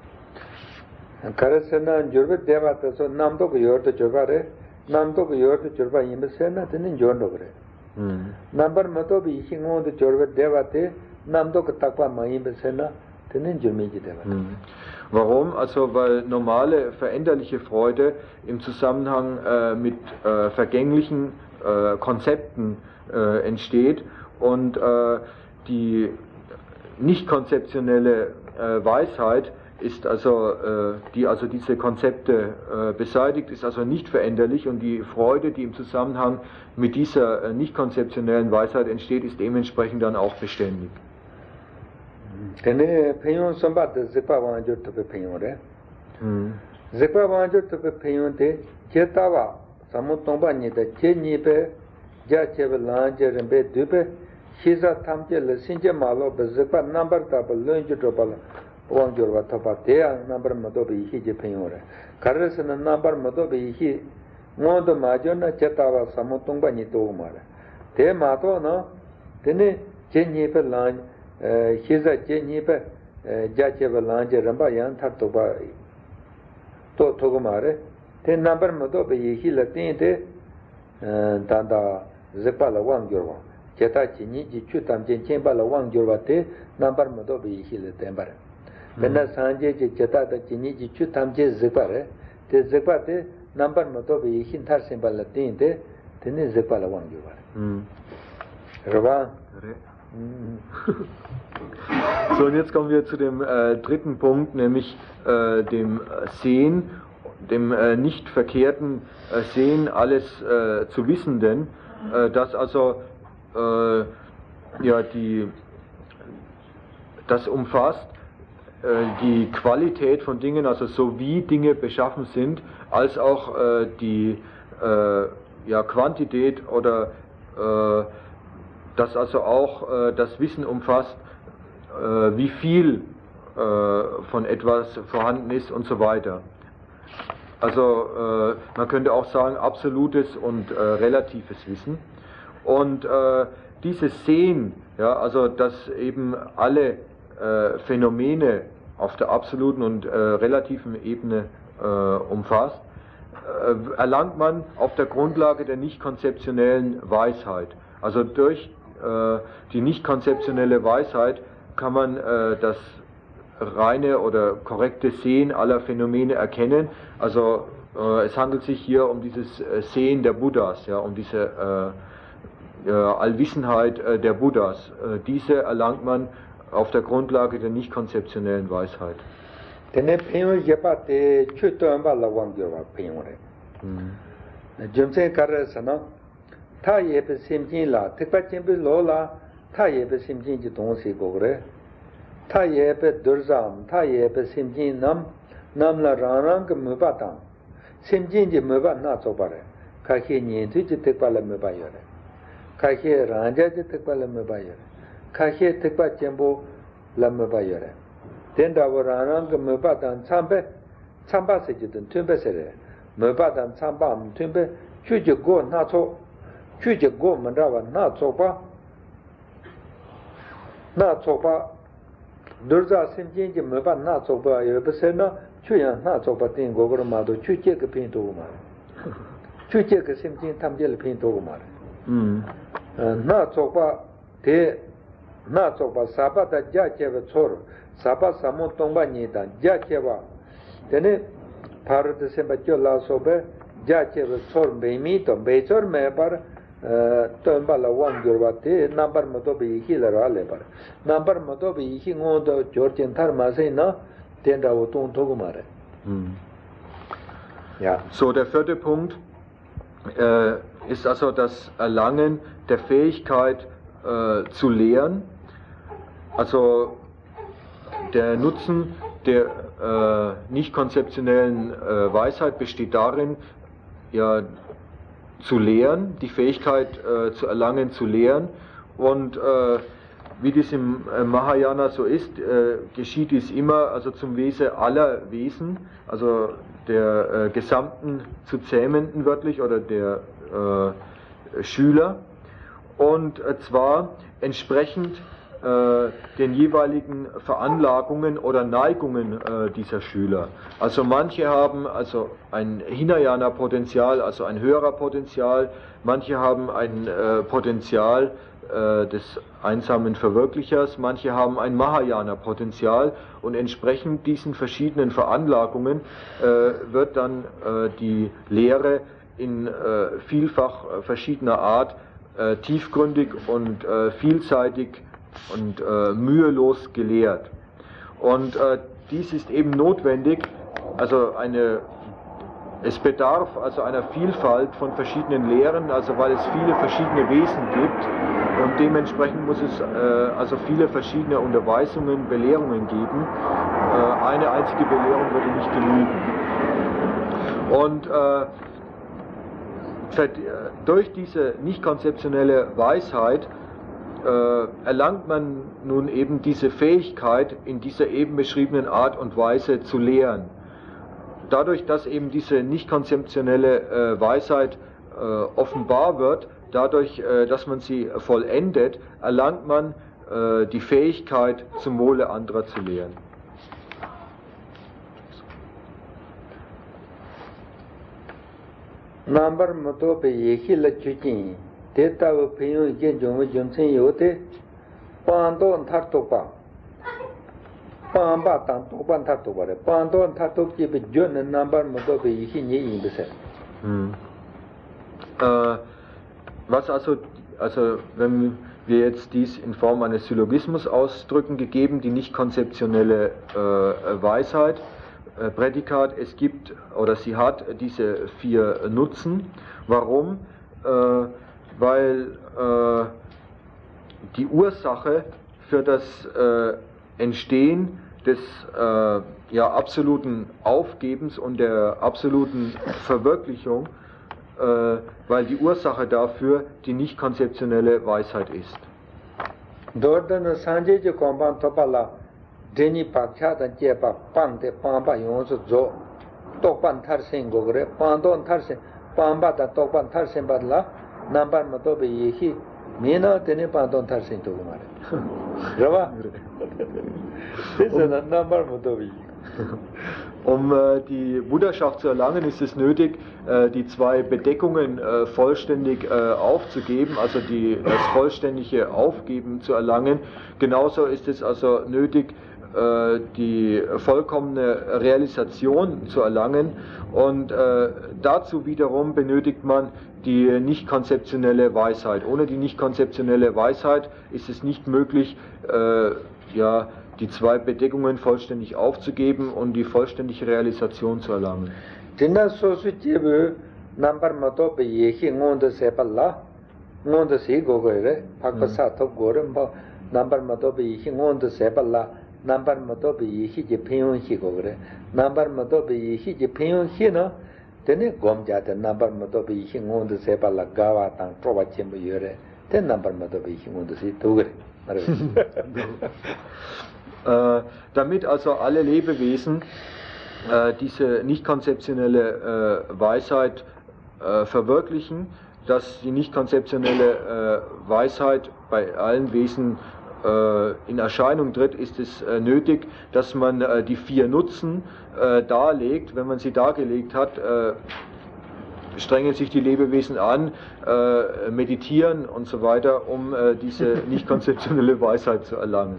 Number Matobi Hingo the Jorva Devate, Namdok Takpa Maim Sena, Tenin Jumiji Deva. Warum? Also weil normale veränderliche Freude im Zusammenhang äh, mit äh, vergänglichen äh, Konzepten äh, entsteht und äh, die nicht konzeptionelle äh, Weisheit ist also, äh, die also diese Konzepte äh, beseitigt, ist also nicht veränderlich, und die Freude, die im Zusammenhang mit dieser äh, nicht konzeptionellen Weisheit entsteht, ist dementsprechend dann auch beständig. Tene Peyon Sambat Zipa Wanjur Tupe Peyon Re. Zipa Wanjur Tupe Peyon Te Chetawa Samutomba Nita Chenipe Jacheva Lanje Rembe Dupe Shiza Tamche Lesinje Malo Zipa Number Tapa Lunju Topala Wanjur Watapa Tea Number Madobi Hiji Peyon Re. Karasana Number Madobi Hi Mondo Majona Chetawa Samutomba Nito Umare. Te Mato no Tene Chenipe Lanje Hiza Jenipa Jacheva Lanje Ramba Yan Tartoba To Togomare, ten number Madobe Hila Tinte Tanda Zepala Wangjurwa, Jetachi Niji Chutam Jenchembala Wangjurwa Te, number Madobe Hila Temper. Vena Sanje Jeta Chiniji Chutam Je Zepare, Te Zepate, number Madobe Hintar Sembala Tinte, Tene Zepala Wangjurwa. Rava. So, und jetzt kommen wir zu dem äh, dritten Punkt, nämlich äh, dem Sehen, dem äh, nicht verkehrten äh, Sehen alles äh, zu Wissenden, äh, das also äh, ja, die, das umfasst äh, die Qualität von Dingen, also so wie Dinge beschaffen sind, als auch äh, die äh, ja, Quantität oder äh, das also auch äh, das Wissen umfasst, äh, wie viel äh, von etwas vorhanden ist und so weiter. Also äh, man könnte auch sagen absolutes und äh, relatives Wissen. Und äh, dieses Sehen, ja, also das eben alle äh, Phänomene auf der absoluten und äh, relativen Ebene äh, umfasst, äh, erlangt man auf der Grundlage der nicht konzeptionellen Weisheit. Also durch die nicht konzeptionelle Weisheit kann man äh, das reine oder korrekte Sehen aller Phänomene erkennen. Also äh, es handelt sich hier um dieses äh, Sehen der Buddhas, ja, um diese äh, äh, Allwissenheit äh, der Buddhas. Äh, diese erlangt man auf der Grundlage der nicht konzeptionellen Weisheit. Ta yebe simjin la, tikpa jimbi lo la, ta yebe simjin ji dongsi gogre. Ta yebe durzam, ta yebe simjin nam, nam la rang rang ke muba tang. Simjin ji muba na zobare. Ka khi nyen tu ji tikpa la muba yore. Ka khi rangja ji tikpa la muba yore. Ka khi tikpa jimbo la muba yore. Tenda wo rang rang ke muba tang chambe, chamba se ji dun tunbe se re. Muba tang chamba am tunbe, chu ji go na zo. Chuji go mandawa na tsopa na tsopa durza simjin ji meba na tsopa yobe se na chuyan na tsopa ting gogoro ma do chuje ke pin to ma chuje ke simjin tamje le pin to ma na tsopa te na tsopa saba da ja chebe chor saba samu tongba ni da ja cheba tene paru de semba chola sobe ja chebe chor be mi to be chor me par Tomba la Wangjurwa te number Madobi Hila Rale par. Number Madobi Hingo Georgian Tarmase na Tenda Otun Togumare. Ja. So, der vierte Punkt äh, ist also das Erlangen der Fähigkeit äh, zu lehren. Also der Nutzen der äh, nicht konzeptionellen äh, Weisheit besteht darin, ja, zu lehren, die Fähigkeit äh, zu erlangen, zu lehren. Und äh, wie das im Mahayana so ist, äh, geschieht dies immer also zum Wesen aller Wesen, also der äh, gesamten zu Zähmenden wörtlich oder der äh, Schüler, und äh, zwar entsprechend äh, den jeweiligen Veranlagungen oder Neigungen äh, dieser Schüler. Also manche haben also ein Hinayana-Potenzial, also ein höherer Potenzial, manche haben ein äh, Potenzial äh, des einsamen Verwirklichers, manche haben ein Mahayana-Potenzial, und entsprechend diesen verschiedenen Veranlagungen äh, wird dann äh, die Lehre in äh, vielfach äh, verschiedener Art äh, tiefgründig und äh, vielseitig und äh, mühelos gelehrt. Und äh, dies ist eben notwendig, also eine, es bedarf also einer Vielfalt von verschiedenen Lehren, also weil es viele verschiedene Wesen gibt, und dementsprechend muss es äh, also viele verschiedene Unterweisungen, Belehrungen geben. Äh, eine einzige Belehrung würde nicht genügen. Und äh, durch diese nicht konzeptionelle Weisheit äh, erlangt man nun eben diese Fähigkeit, in dieser eben beschriebenen Art und Weise zu lehren. Dadurch, dass eben diese nicht konzeptionelle äh, Weisheit äh, offenbar wird, dadurch, äh, dass man sie vollendet, erlangt man äh, die Fähigkeit, zum Wohle anderer zu lehren. Number moto pe yehi la chuchin deta wo peyo ye jong jong chen yote pando thar to pa pamba tan to pan thar to bare pando thar to ki be jon number moto pe yehi ni yin bese. Was also, also wenn wir jetzt dies in Form eines Syllogismus ausdrücken, gegeben die nicht konzeptionelle äh, Weisheit, äh, Prädikat, es gibt oder sie hat diese vier Nutzen. Warum? Äh, weil äh, die Ursache für das äh, Entstehen des äh, ja, absoluten Aufgebens und der absoluten Verwirklichung, äh, weil die Ursache dafür die nicht konzeptionelle Weisheit ist. Dordana sanje je komban topala deni pakcha da je pa pang de pamba yon so zo tokpan thar sen gogre pandon thar sen pamba da tokpan thar sen badla number mato be yehi mena deni pandon thar sen to mare rava this is the number mato be. Um äh, die Buddhaschaft zu erlangen, ist es nötig, äh, die zwei Bedeckungen äh, vollständig äh, aufzugeben, also die, das vollständige Aufgeben zu erlangen. Genauso ist es also nötig, äh, die vollkommene Realisation zu erlangen, und äh, dazu wiederum benötigt man die nicht konzeptionelle Weisheit. Ohne die nicht konzeptionelle Weisheit ist es nicht möglich, äh, ja, die zwei Bedeckungen vollständig aufzugeben und die vollständige Realisation zu erlangen. Dinna so su jibu number mato pe yehi ngonda sepalla ngonda se gogore pakpa sa to gore mba number mato pe yehi ngonda sepalla number mato pe yehi je pheon hi gogore number mato pe yehi je pheon hi na tene gom ja de number mato pe yehi ngonda sepalla gawa tang proba chembu yore ten number mato pe yehi ngonda se togore. Äh, damit also alle Lebewesen äh, diese nicht konzeptionelle äh, Weisheit äh, verwirklichen, dass die nicht konzeptionelle äh, Weisheit bei allen Wesen äh, in Erscheinung tritt, ist es äh, nötig, dass man äh, die vier Nutzen äh, darlegt. Wenn man sie dargelegt hat, äh, strengen sich die Lebewesen an, äh, meditieren und so weiter, um äh, diese nicht konzeptionelle Weisheit zu erlangen.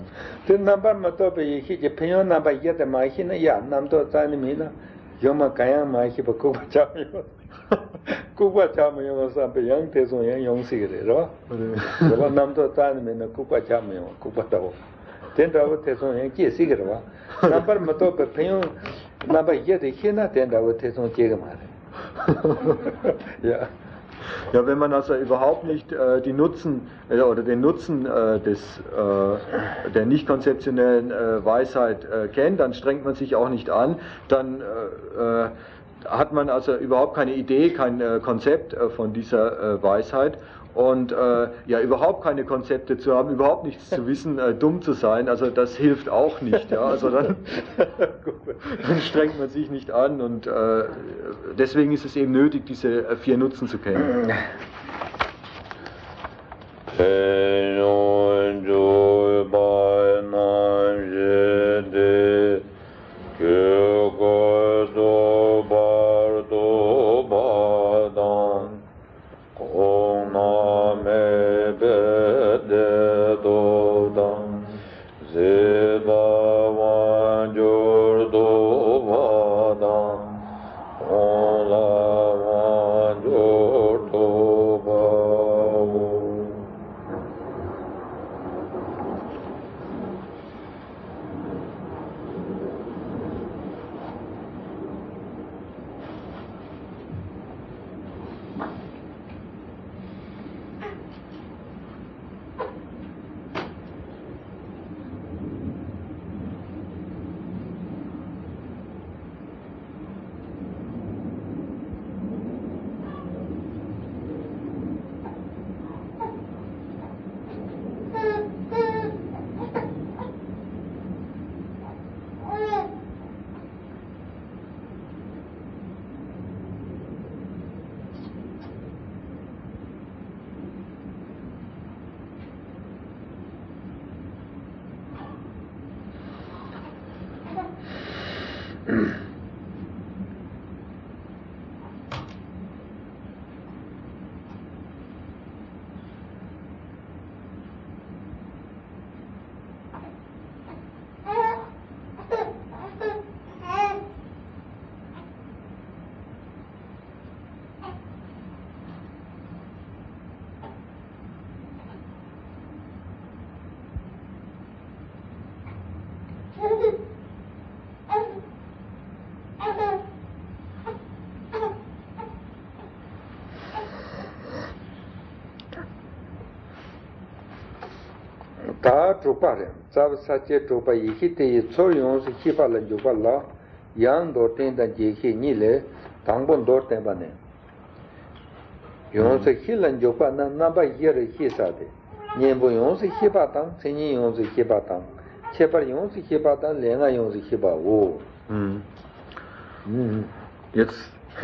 Ja. Ja, wenn man also überhaupt nicht äh, die Nutzen äh, oder den Nutzen äh, des, äh, der nicht konzeptionellen äh, Weisheit äh, kennt, dann strengt man sich auch nicht an, dann äh, äh, hat man also überhaupt keine Idee, kein äh, Konzept äh, von dieser äh, Weisheit, Und äh, ja, überhaupt keine Konzepte zu haben, überhaupt nichts zu wissen, äh, dumm zu sein, also das hilft auch nicht. Ja? Also dann, dann strengt man sich nicht an und äh, deswegen ist es eben nötig, diese äh, vier Nutzen zu kennen. 다 조파래 자사체 조파 이히테 소용스 히발은 조발라 양도 텐다 제히 니레 당본도 텐바네 용스 힐은 조파나 나바 예르 히사데 년보 용스 히바당 천년 용스 히바당 제발 용스 히바당 랭아 용스 히바오 음. 음. Jetzt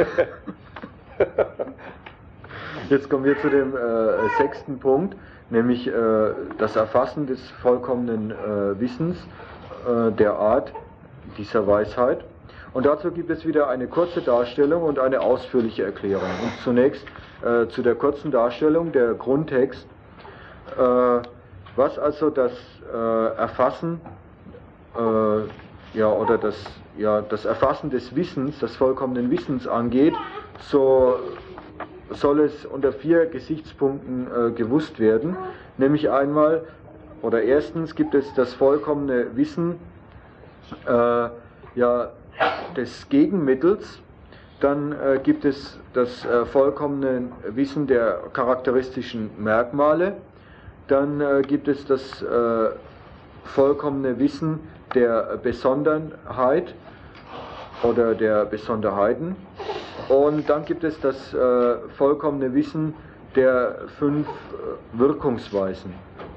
Jetzt kommen wir zu dem äh, sechsten Punkt, nämlich äh, das Erfassen des vollkommenen äh, Wissens äh, der Art dieser Weisheit. Und dazu gibt es wieder eine kurze Darstellung und eine ausführliche Erklärung. Und zunächst äh, zu der kurzen Darstellung, der Grundtext, äh, was also das äh, Erfassen äh, ja, oder das, ja, das Erfassen des Wissens, des vollkommenen Wissens angeht, so soll es unter vier Gesichtspunkten äh, gewusst werden. Nämlich einmal, oder erstens gibt es das vollkommene Wissen äh, ja, des Gegenmittels, dann äh, gibt es das äh, vollkommene Wissen der charakteristischen Merkmale, dann äh, gibt es das äh, vollkommene Wissen der Besonderheit oder der Besonderheiten. Und dann gibt es das äh, vollkommene Wissen der fünf äh, Wirkungsweisen.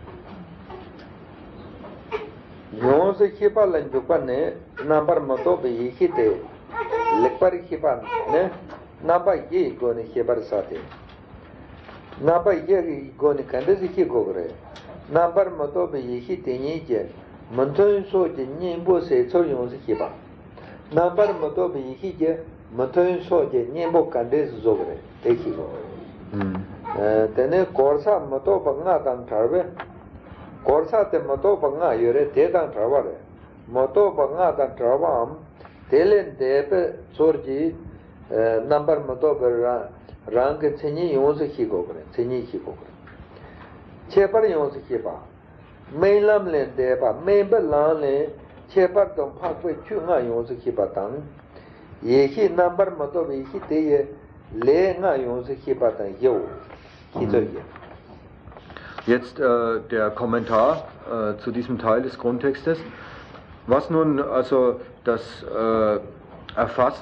용서 히발은 조건에 남바 모토 베히테 렉파리 히반네 남바 예 이거는 히바르사데 남바 예 이거는 간데지 히고그래 남바 모토 베히테 니제 먼저소지 님보세 처용서 히바 남바 모토 베히제 먼저소지 님보 간데지 조그래 데히고 음 때네 고르사 모토 방나단 타베 Korsa te moto banga yore dedang travare moto banga dan travam telen debe sorji number moto ber rang cheni yons hi gogre cheni hi gogre chepar yons hi ba mailam le deba member la le chepar dom phakwe chu nga yons hi ba tang ye hi number moto be hi te ye le nga yons hi ba tang yo hi zo ye. Jetzt äh, der Kommentar äh, zu diesem Teil des Grundtextes. Was nun also das äh, Erfassen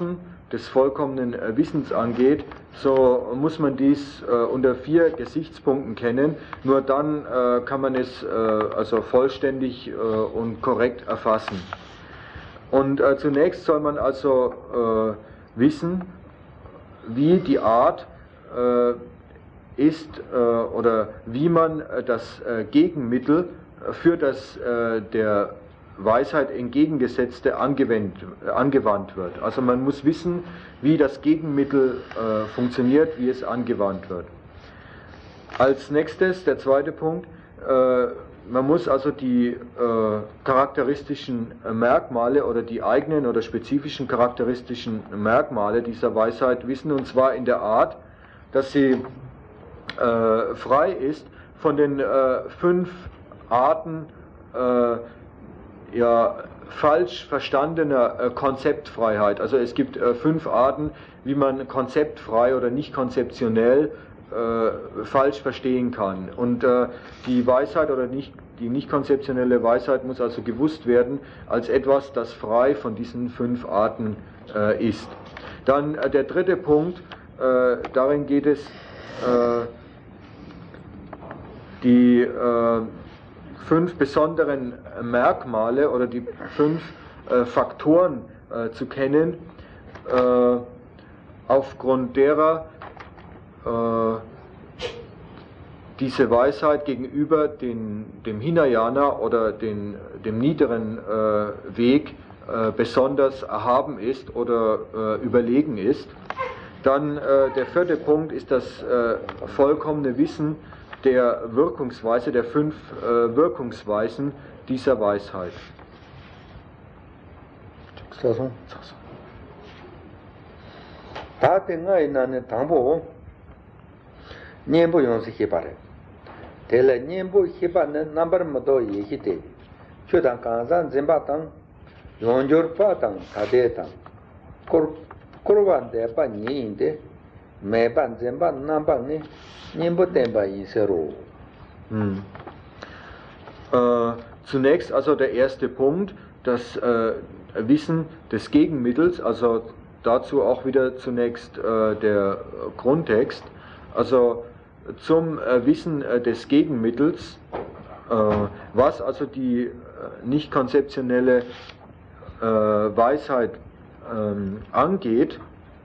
des vollkommenen äh, Wissens angeht, so muss man dies äh, unter vier Gesichtspunkten kennen. Nur dann äh, kann man es äh, also vollständig äh, und korrekt erfassen. Und äh, zunächst soll man also äh, wissen, wie die Art äh, ist äh, oder wie man äh, das äh, Gegenmittel für das äh, der Weisheit entgegengesetzte angewendet, äh, angewandt wird. Also man muss wissen, wie das Gegenmittel äh, funktioniert, wie es angewandt wird. Als nächstes, der zweite Punkt, äh, man muss also die äh, charakteristischen Merkmale oder die eigenen oder spezifischen charakteristischen Merkmale dieser Weisheit wissen, und zwar in der Art, dass sie äh, frei ist von den äh, fünf Arten äh, ja, falsch verstandener äh, Konzeptfreiheit. Also es gibt äh, fünf Arten, wie man konzeptfrei oder nicht konzeptionell äh, falsch verstehen kann. Und äh, die Weisheit oder nicht, die nicht konzeptionelle Weisheit muss also gewusst werden als etwas, das frei von diesen fünf Arten äh, ist. Dann äh, der dritte Punkt, äh, darin geht es, äh, die äh, fünf besonderen Merkmale oder die fünf äh, Faktoren äh, zu kennen, äh, aufgrund derer äh, diese Weisheit gegenüber den, dem Hinayana oder den, dem niederen äh, Weg äh, besonders erhaben ist oder äh, überlegen ist. Dann äh, der vierte Punkt ist das äh, vollkommene Wissen der Wirkungsweise, der fünf äh, Wirkungsweisen dieser Weisheit. Hm. Äh, zunächst also der erste Punkt, das äh, Wissen des Gegenmittels, also dazu auch wieder zunächst äh, der Grundtext, also zum äh, Wissen äh, des Gegenmittels, äh, was also die äh, nicht konzeptionelle äh, Weisheit ähm, angeht,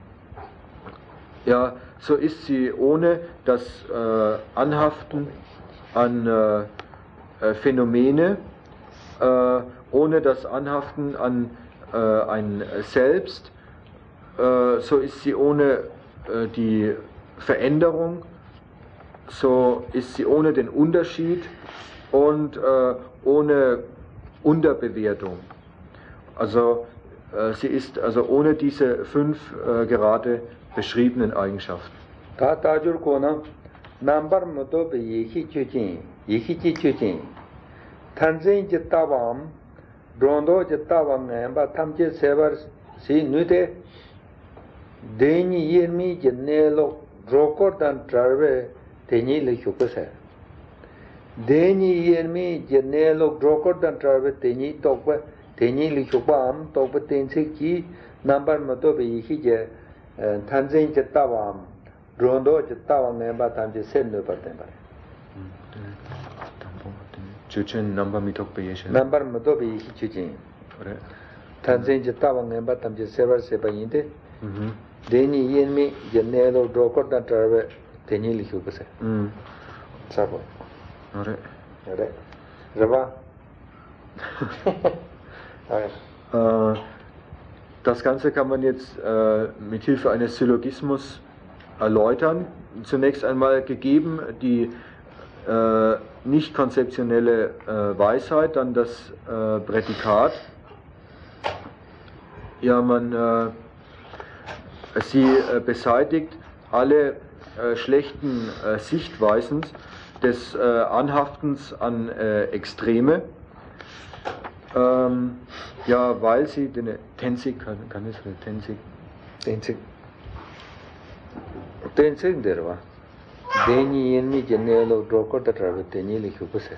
ja, so ist sie ohne das äh, Anhaften an äh, Phänomene, äh, ohne das Anhaften an äh, ein Selbst, äh, so ist sie ohne äh, die Veränderung, so ist sie ohne den Unterschied und äh, ohne Unterbewertung. Also äh, sie ist also ohne diese fünf äh, gerade beschriebenen Eigenschaften. Tanzin Jatavam, Rondo Jatawang Namba Tanji Senu Patembar. Chuchen number mitok payeshan. Number Matobi Chuchin. Tanzin Jatawang Namba Tanji Sever Sebayinte. Deni Yenmi, Janelo, Drokot, and Travel, Tenili Hubase. Sabo. Rava. Das Ganze kann man jetzt äh, mit Hilfe eines Syllogismus erläutern. Zunächst einmal gegeben die äh, nicht konzeptionelle äh, Weisheit, dann das äh, Prädikat. Ja, man äh, sie äh, beseitigt alle äh, schlechten äh, Sichtweisen des äh, Anhaftens an äh, Extreme. Ähm, ja, weil sie den Tensik, kann, kann es für Tensik? Tensik. Tensik der war. Deni Yenmi Janelo Droko da Travel Tenili Hubase.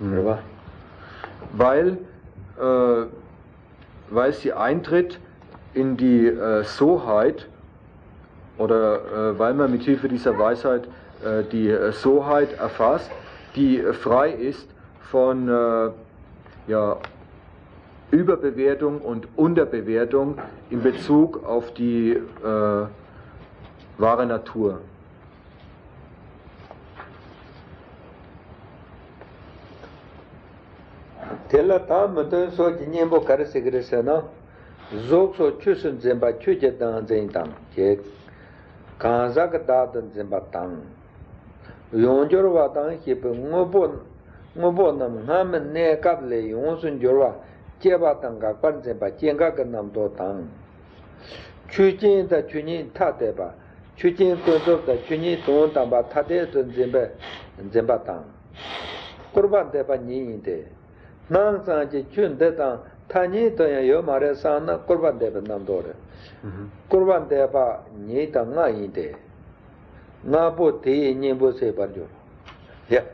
Weil, äh, weil sie eintritt in die äh, Soheit, oder äh, weil man mit Hilfe dieser Weisheit äh, die äh, Soheit erfasst, die äh, frei ist von äh, ja, Überbewertung und Unterbewertung in Bezug auf die äh, wahre Natur. Tela tam mto so nyembo karase grese na zok so chusun zemba chuje dan zen tam ke kanza ga da dan zemba tam yonjor wa dan ke pe ngobo ngobo nam nam ne kap le yonsun jorwa jeba dan ga kwan zemba jenga ga nam do tam chujin da chuni ta de ba chujin do do da chuni don da ba ta de don zemba zemba tam kurban de ba ni de nāng sāng jī chūn dē tāng tāñī tōyā yō mā rē sāng nā kurban dē bā nām tō rē kurban dē bā ñī tā ngā yī dē ngā bō tē yī ñī bō sē bā rō ja.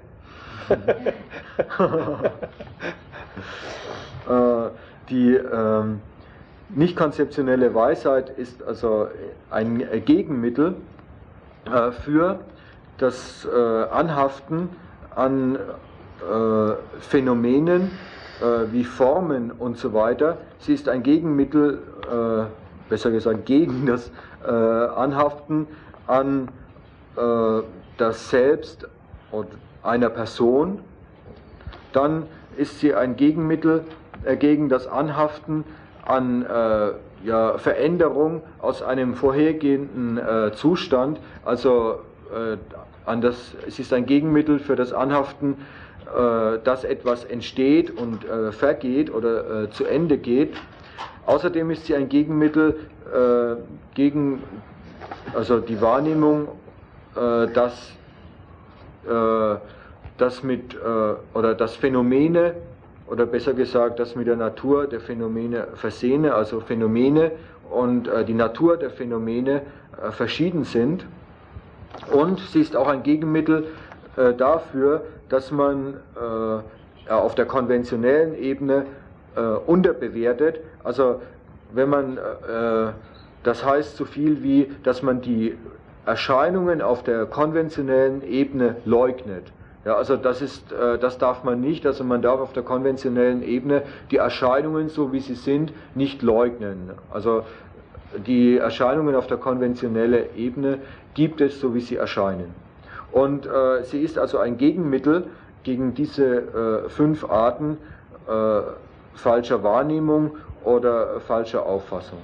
Die ähm, nicht konzeptionelle Weisheit ist also ein Gegenmittel äh, für das äh, Anhaften an äh, Phänomenen äh, wie Formen und so weiter. Sie ist ein Gegenmittel, äh, besser gesagt gegen das äh, Anhaften an äh, das Selbst einer Person. Dann ist sie ein Gegenmittel äh, gegen das Anhaften an äh, ja, Veränderung aus einem vorhergehenden äh, Zustand, also äh, an das, es ist ein Gegenmittel für das Anhaften, äh, dass etwas entsteht und äh, vergeht oder äh, zu Ende geht. Außerdem ist sie ein Gegenmittel äh, gegen also die Wahrnehmung, äh, dass, äh, dass mit äh, oder dass Phänomene, oder besser gesagt, dass mit der Natur der Phänomene versehene, also Phänomene und äh, die Natur der Phänomene äh, verschieden sind. Und sie ist auch ein Gegenmittel äh, dafür, dass man äh, auf der konventionellen Ebene äh, unterbewertet. Also wenn man, äh, das heißt so viel wie, dass man die Erscheinungen auf der konventionellen Ebene leugnet. Ja, also das ist, äh, das darf man nicht, also man darf auf der konventionellen Ebene die Erscheinungen, so wie sie sind, nicht leugnen. Also die Erscheinungen auf der konventionellen Ebene gibt es, so wie sie erscheinen. Und äh, sie ist also ein Gegenmittel gegen diese äh, fünf Arten äh, falscher Wahrnehmung oder falscher Auffassung.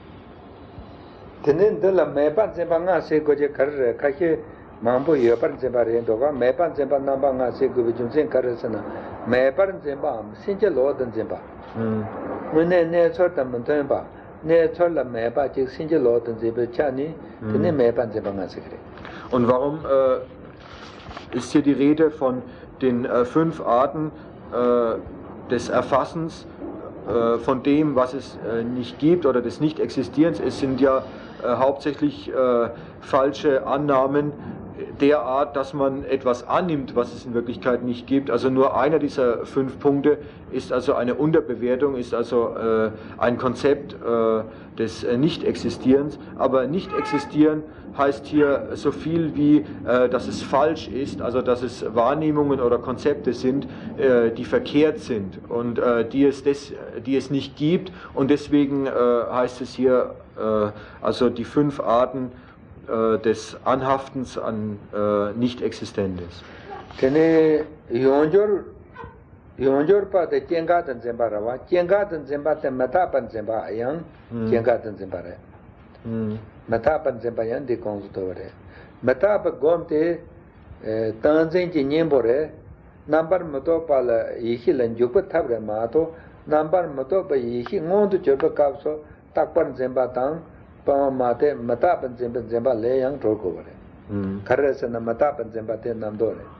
Mambo yopan zemba rendo ga mepan zemba namba nga se gu bijum sen karasana mepan zemba sinje lo dan zemba ne ne chor tam tan ba ne chor la mepa ji sinje lo dan zemba chani ne mepan zemba nga se kre. Und warum äh, ist hier die Rede von den äh, fünf Arten äh, des Erfassens äh, von dem, was es äh, nicht gibt oder des Nicht-Existierens? Es sind ja äh, hauptsächlich äh, falsche Annahmen derart, dass man etwas annimmt, was es in Wirklichkeit nicht gibt. Also nur einer dieser fünf Punkte ist also eine Unterbewertung, ist also äh, ein Konzept äh, des äh, Nicht-Existierens. Aber Nicht-Existieren heißt hier so viel wie, äh, dass es falsch ist, also dass es Wahrnehmungen oder Konzepte sind, äh, die verkehrt sind und äh, die, es des, die es nicht gibt. Und deswegen äh, heißt es hier äh, also die fünf Arten des Anhaftens an äh, Nicht-Existentes. Tene yonjor yonjor pa de jenga den zemba rawa jenga den zemba te mata pan zemba yang jenga den zemba re mata pan zemba yang de kong to re mata pa gom te tanzen ji nyembo re number mato pa la yihi lan jup thab re ma to number mato pa yihi ngond jo pa kap so tak pan zemba tang mate mata pan zemba zemba le yang to ko re karese na mata pan zemba te nam do re.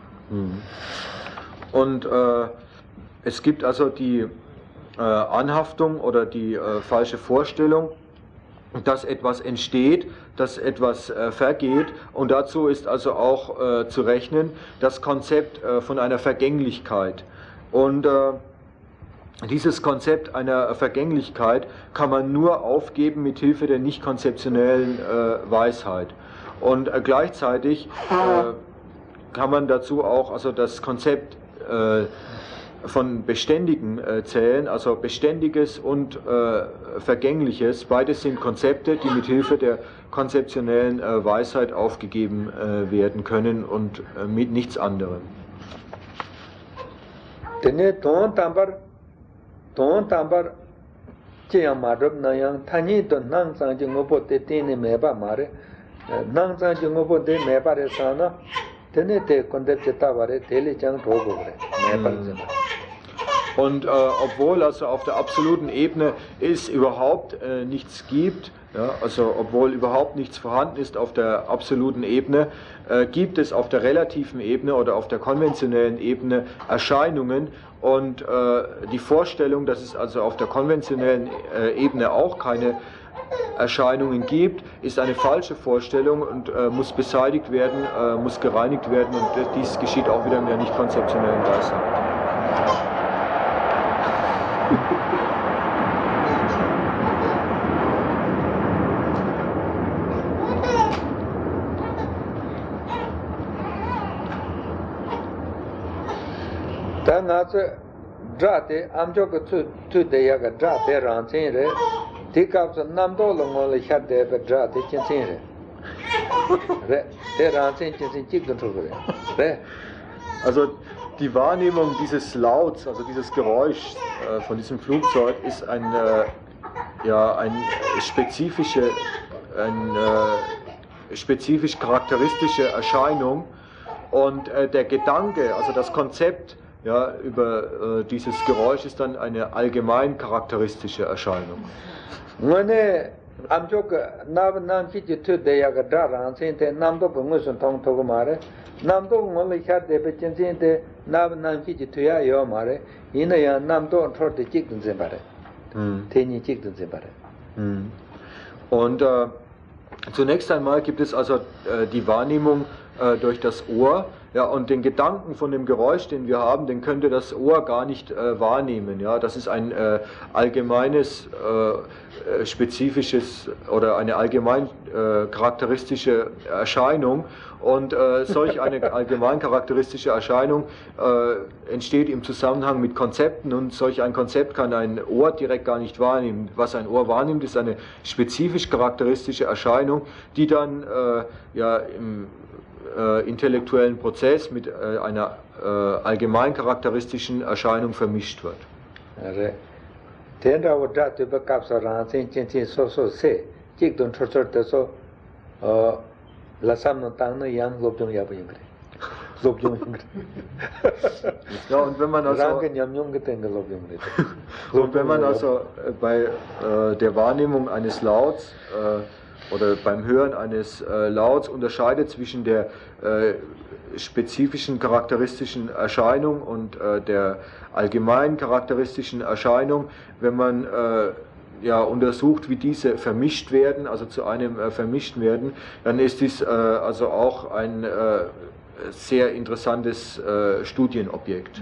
Und äh, es gibt also die äh, Anhaftung oder die äh, falsche Vorstellung, dass etwas entsteht, dass etwas äh, vergeht, und dazu ist also auch äh, zu rechnen das Konzept äh, von einer Vergänglichkeit. Und äh, dieses Konzept einer Vergänglichkeit kann man nur aufgeben mit Hilfe der nicht konzeptionellen äh, Weisheit. Und äh, gleichzeitig äh, kann man dazu auch also das Konzept äh, von Beständigen äh, zählen, also Beständiges und äh, Vergängliches. Beides sind Konzepte, die mit Hilfe der konzeptionellen äh, Weisheit aufgegeben äh, werden können und äh, mit nichts anderem. Dene ton tambar ton tambar cheyang madrop nayang thani to nang sang ji ngopo te tene meba mare nang sang ji ngopo de meba re sana dene te kondept ta bare tele chang thogo re meba re. Und äh, obwohl also auf der absoluten Ebene es überhaupt äh, nichts gibt, ja, also obwohl überhaupt nichts vorhanden ist auf der absoluten Ebene, äh, gibt es auf der relativen Ebene oder auf der konventionellen Ebene Erscheinungen und äh, die Vorstellung, dass es also auf der konventionellen äh, Ebene auch keine Erscheinungen gibt, ist eine falsche Vorstellung und äh, muss beseitigt werden, äh, muss gereinigt werden und dies geschieht auch wieder mit der nicht konzeptionellen Weisheit. Ta nga tsu dra te amcho ko tsu tu de ya ga dra te ran chen re ti kap tsu nam do lo ngo le khat de ba dra te chen chen re re te ran chen chen chen chik dun tru re re. Also die Wahrnehmung dieses Lauts, also dieses Geräusch äh, von diesem Flugzeug ist ein, äh, ja, ein spezifische, ein, äh, spezifisch charakteristische Erscheinung und äh, der Gedanke, also das Konzept ja, über äh, dieses Geräusch ist dann eine allgemein charakteristische Erscheinung. Amchok nab nam chi chi tu de ya ga dra ran sen te nam do bung sun tong to go mare nam do ngol le kha de be chen sen te nab nam chi chi tu ya yo mare ina ya nam do thor de chik dun sen bare te ni chik dun sen bare. Und äh, zunächst einmal gibt es also äh, die Wahrnehmung äh, durch das Ohr. Ja, und den Gedanken von dem Geräusch, den wir haben, den könnte das Ohr gar nicht äh, wahrnehmen. Ja, das ist ein äh, allgemeines, äh, spezifisches oder eine allgemein äh, charakteristische Erscheinung. Und äh, solch eine allgemein charakteristische Erscheinung äh, entsteht im Zusammenhang mit Konzepten und solch ein Konzept kann ein Ohr direkt gar nicht wahrnehmen. Was ein Ohr wahrnimmt, ist eine spezifisch charakteristische Erscheinung, die dann äh, ja im Äh, intellektuellen Prozess mit äh, einer äh, allgemein charakteristischen Erscheinung vermischt wird. Ja, und wenn man also, und wenn man also bei äh, der Wahrnehmung eines Lauts äh, oder beim Hören eines äh, Lauts unterscheidet zwischen der äh, spezifischen charakteristischen Erscheinung und äh, der allgemein charakteristischen Erscheinung, wenn man äh, ja, untersucht, wie diese vermischt werden, also zu einem äh, vermischt werden, dann ist dies äh, also auch ein äh, sehr interessantes äh, Studienobjekt.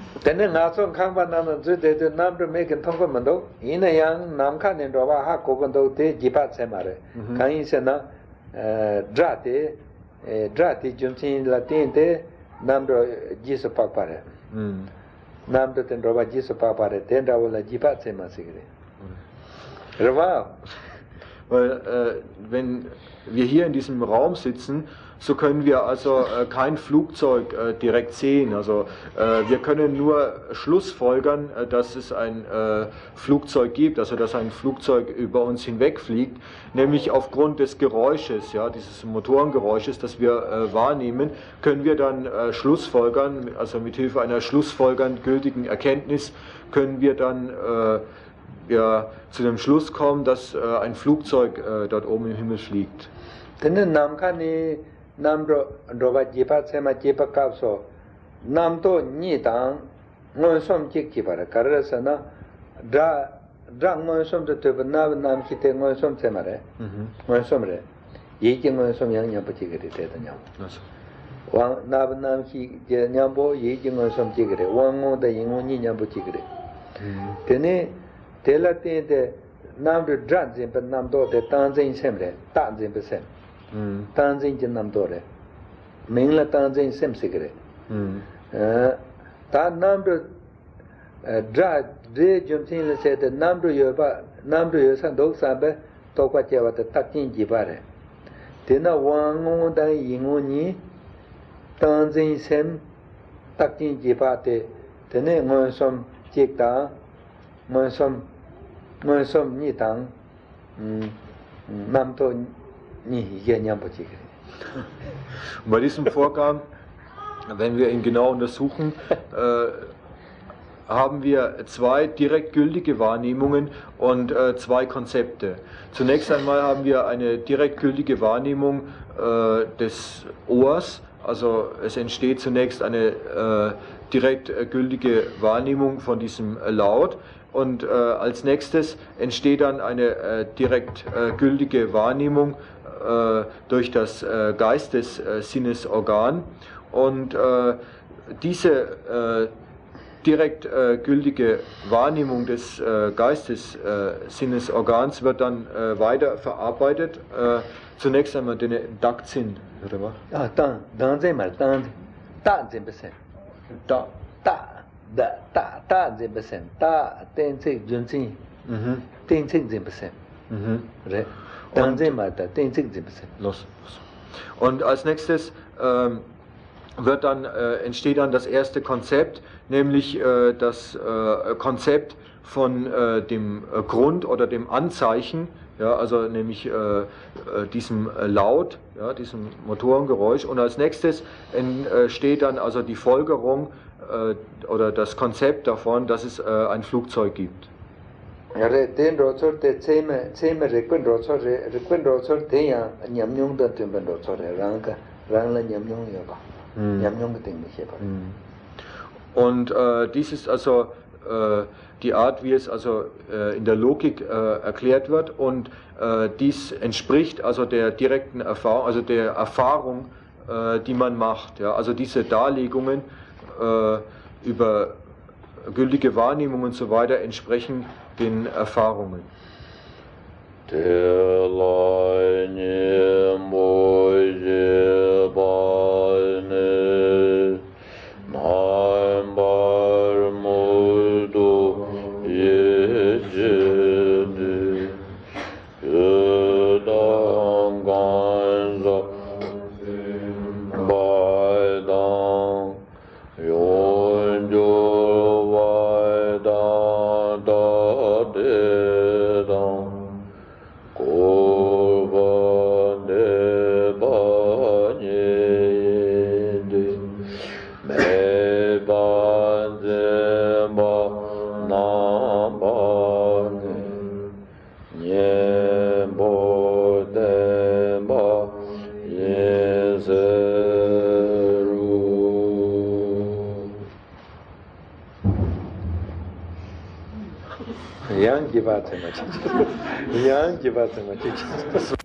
Weil äh, wenn wir hier in diesem Raum sitzen, so können wir also äh, kein Flugzeug äh, direkt sehen. Also äh, wir können nur schlussfolgern, äh, dass es ein äh, Flugzeug gibt, also dass ein Flugzeug über uns hinwegfliegt, nämlich aufgrund des Geräusches, ja, dieses Motorengeräusches, das wir äh, wahrnehmen, können wir dann äh, schlussfolgern, also mit Hilfe einer schlussfolgernd gültigen Erkenntnis können wir dann äh, ja, zu dem Schluss kommen, dass äh, ein Flugzeug äh, dort oben im Himmel fliegt. Nam roba jipa sema jipa kapso nam to ni dang ngon som jik jipara karasa na dra dra ngon som to to na nam ki te ngon som sema re ngon som re ye ji ngon som yang nyam pa ji gre te ta nyam wang na nam ki je nyam bo ye ji ngon som ji gre wang ngo da yin ngo ni nyam pa ji gre Tene tela tende namdo dran zimpa namdo de tanzin semre, ta zimpa sem. Tanzin je namdo re. Mingla tanzin sem sigre. Ta namdo dra de jumsin le se de namdo yoba namdo yosan dok sabe tokwa chewa te takjin jibare. Tena wangon dan yingon ni tanzin sem takjin jibate tene ngon som chik ta ngon som ngon som ni tang nam to ni ye nyam chik. Bei diesem Vorgang, wenn wir ihn genau untersuchen, äh, haben wir zwei direkt gültige Wahrnehmungen und äh, zwei Konzepte. Zunächst einmal haben wir eine direkt gültige Wahrnehmung äh, des Ohrs, also es entsteht zunächst eine äh, direkt äh, gültige Wahrnehmung von diesem äh, Laut und äh, als nächstes entsteht dann eine äh, direkt äh, gültige Wahrnehmung äh, durch das äh, Geistessinnesorgan und äh, diese äh, direkt äh, gültige Wahrnehmung des äh, Geistessinnesorgans äh, wird dann äh, weiter verarbeitet. Äh, zunächst einmal den Dakzin, oder was? Ah, dann, dann sehen wir, dann, da sind wir sehen. Da, da, da, da, da sind wir sehen. Da, den Zig, Junzin, den Zig sind wir sehen. Dann sehen wir, den Zig sind wir sehen. Los, los. Und als nächstes ähm, wird dann, äh, entsteht dann das erste Konzept, nämlich äh, das äh, Konzept von äh, dem äh, Grund oder dem Anzeichen, ja, also nämlich äh, äh, diesem äh, Laut, ja, diesem Motorengeräusch. Und als nächstes entsteht dann also die Folgerung äh, oder das Konzept davon, dass es äh, ein Flugzeug gibt. Ja, den Rotsor, der Zeme, Zeme, Rekun Rotsor, Rekun Rotsor, den ja, Nyamnyung, der Timben Rotsor, Ranka, Rangla Nyamnyung, ja. Und äh, dies ist also äh, die Art, wie es also äh, in der Logik äh, erklärt wird und äh, dies entspricht also der direkten Erfahrung, also der Erfahrung, äh, die man macht. Ja? Also diese Darlegungen äh, über gültige Wahrnehmung und so weiter entsprechen den Erfahrungen. Yang Jivatama Chichi. Yang Jivatama Chichi.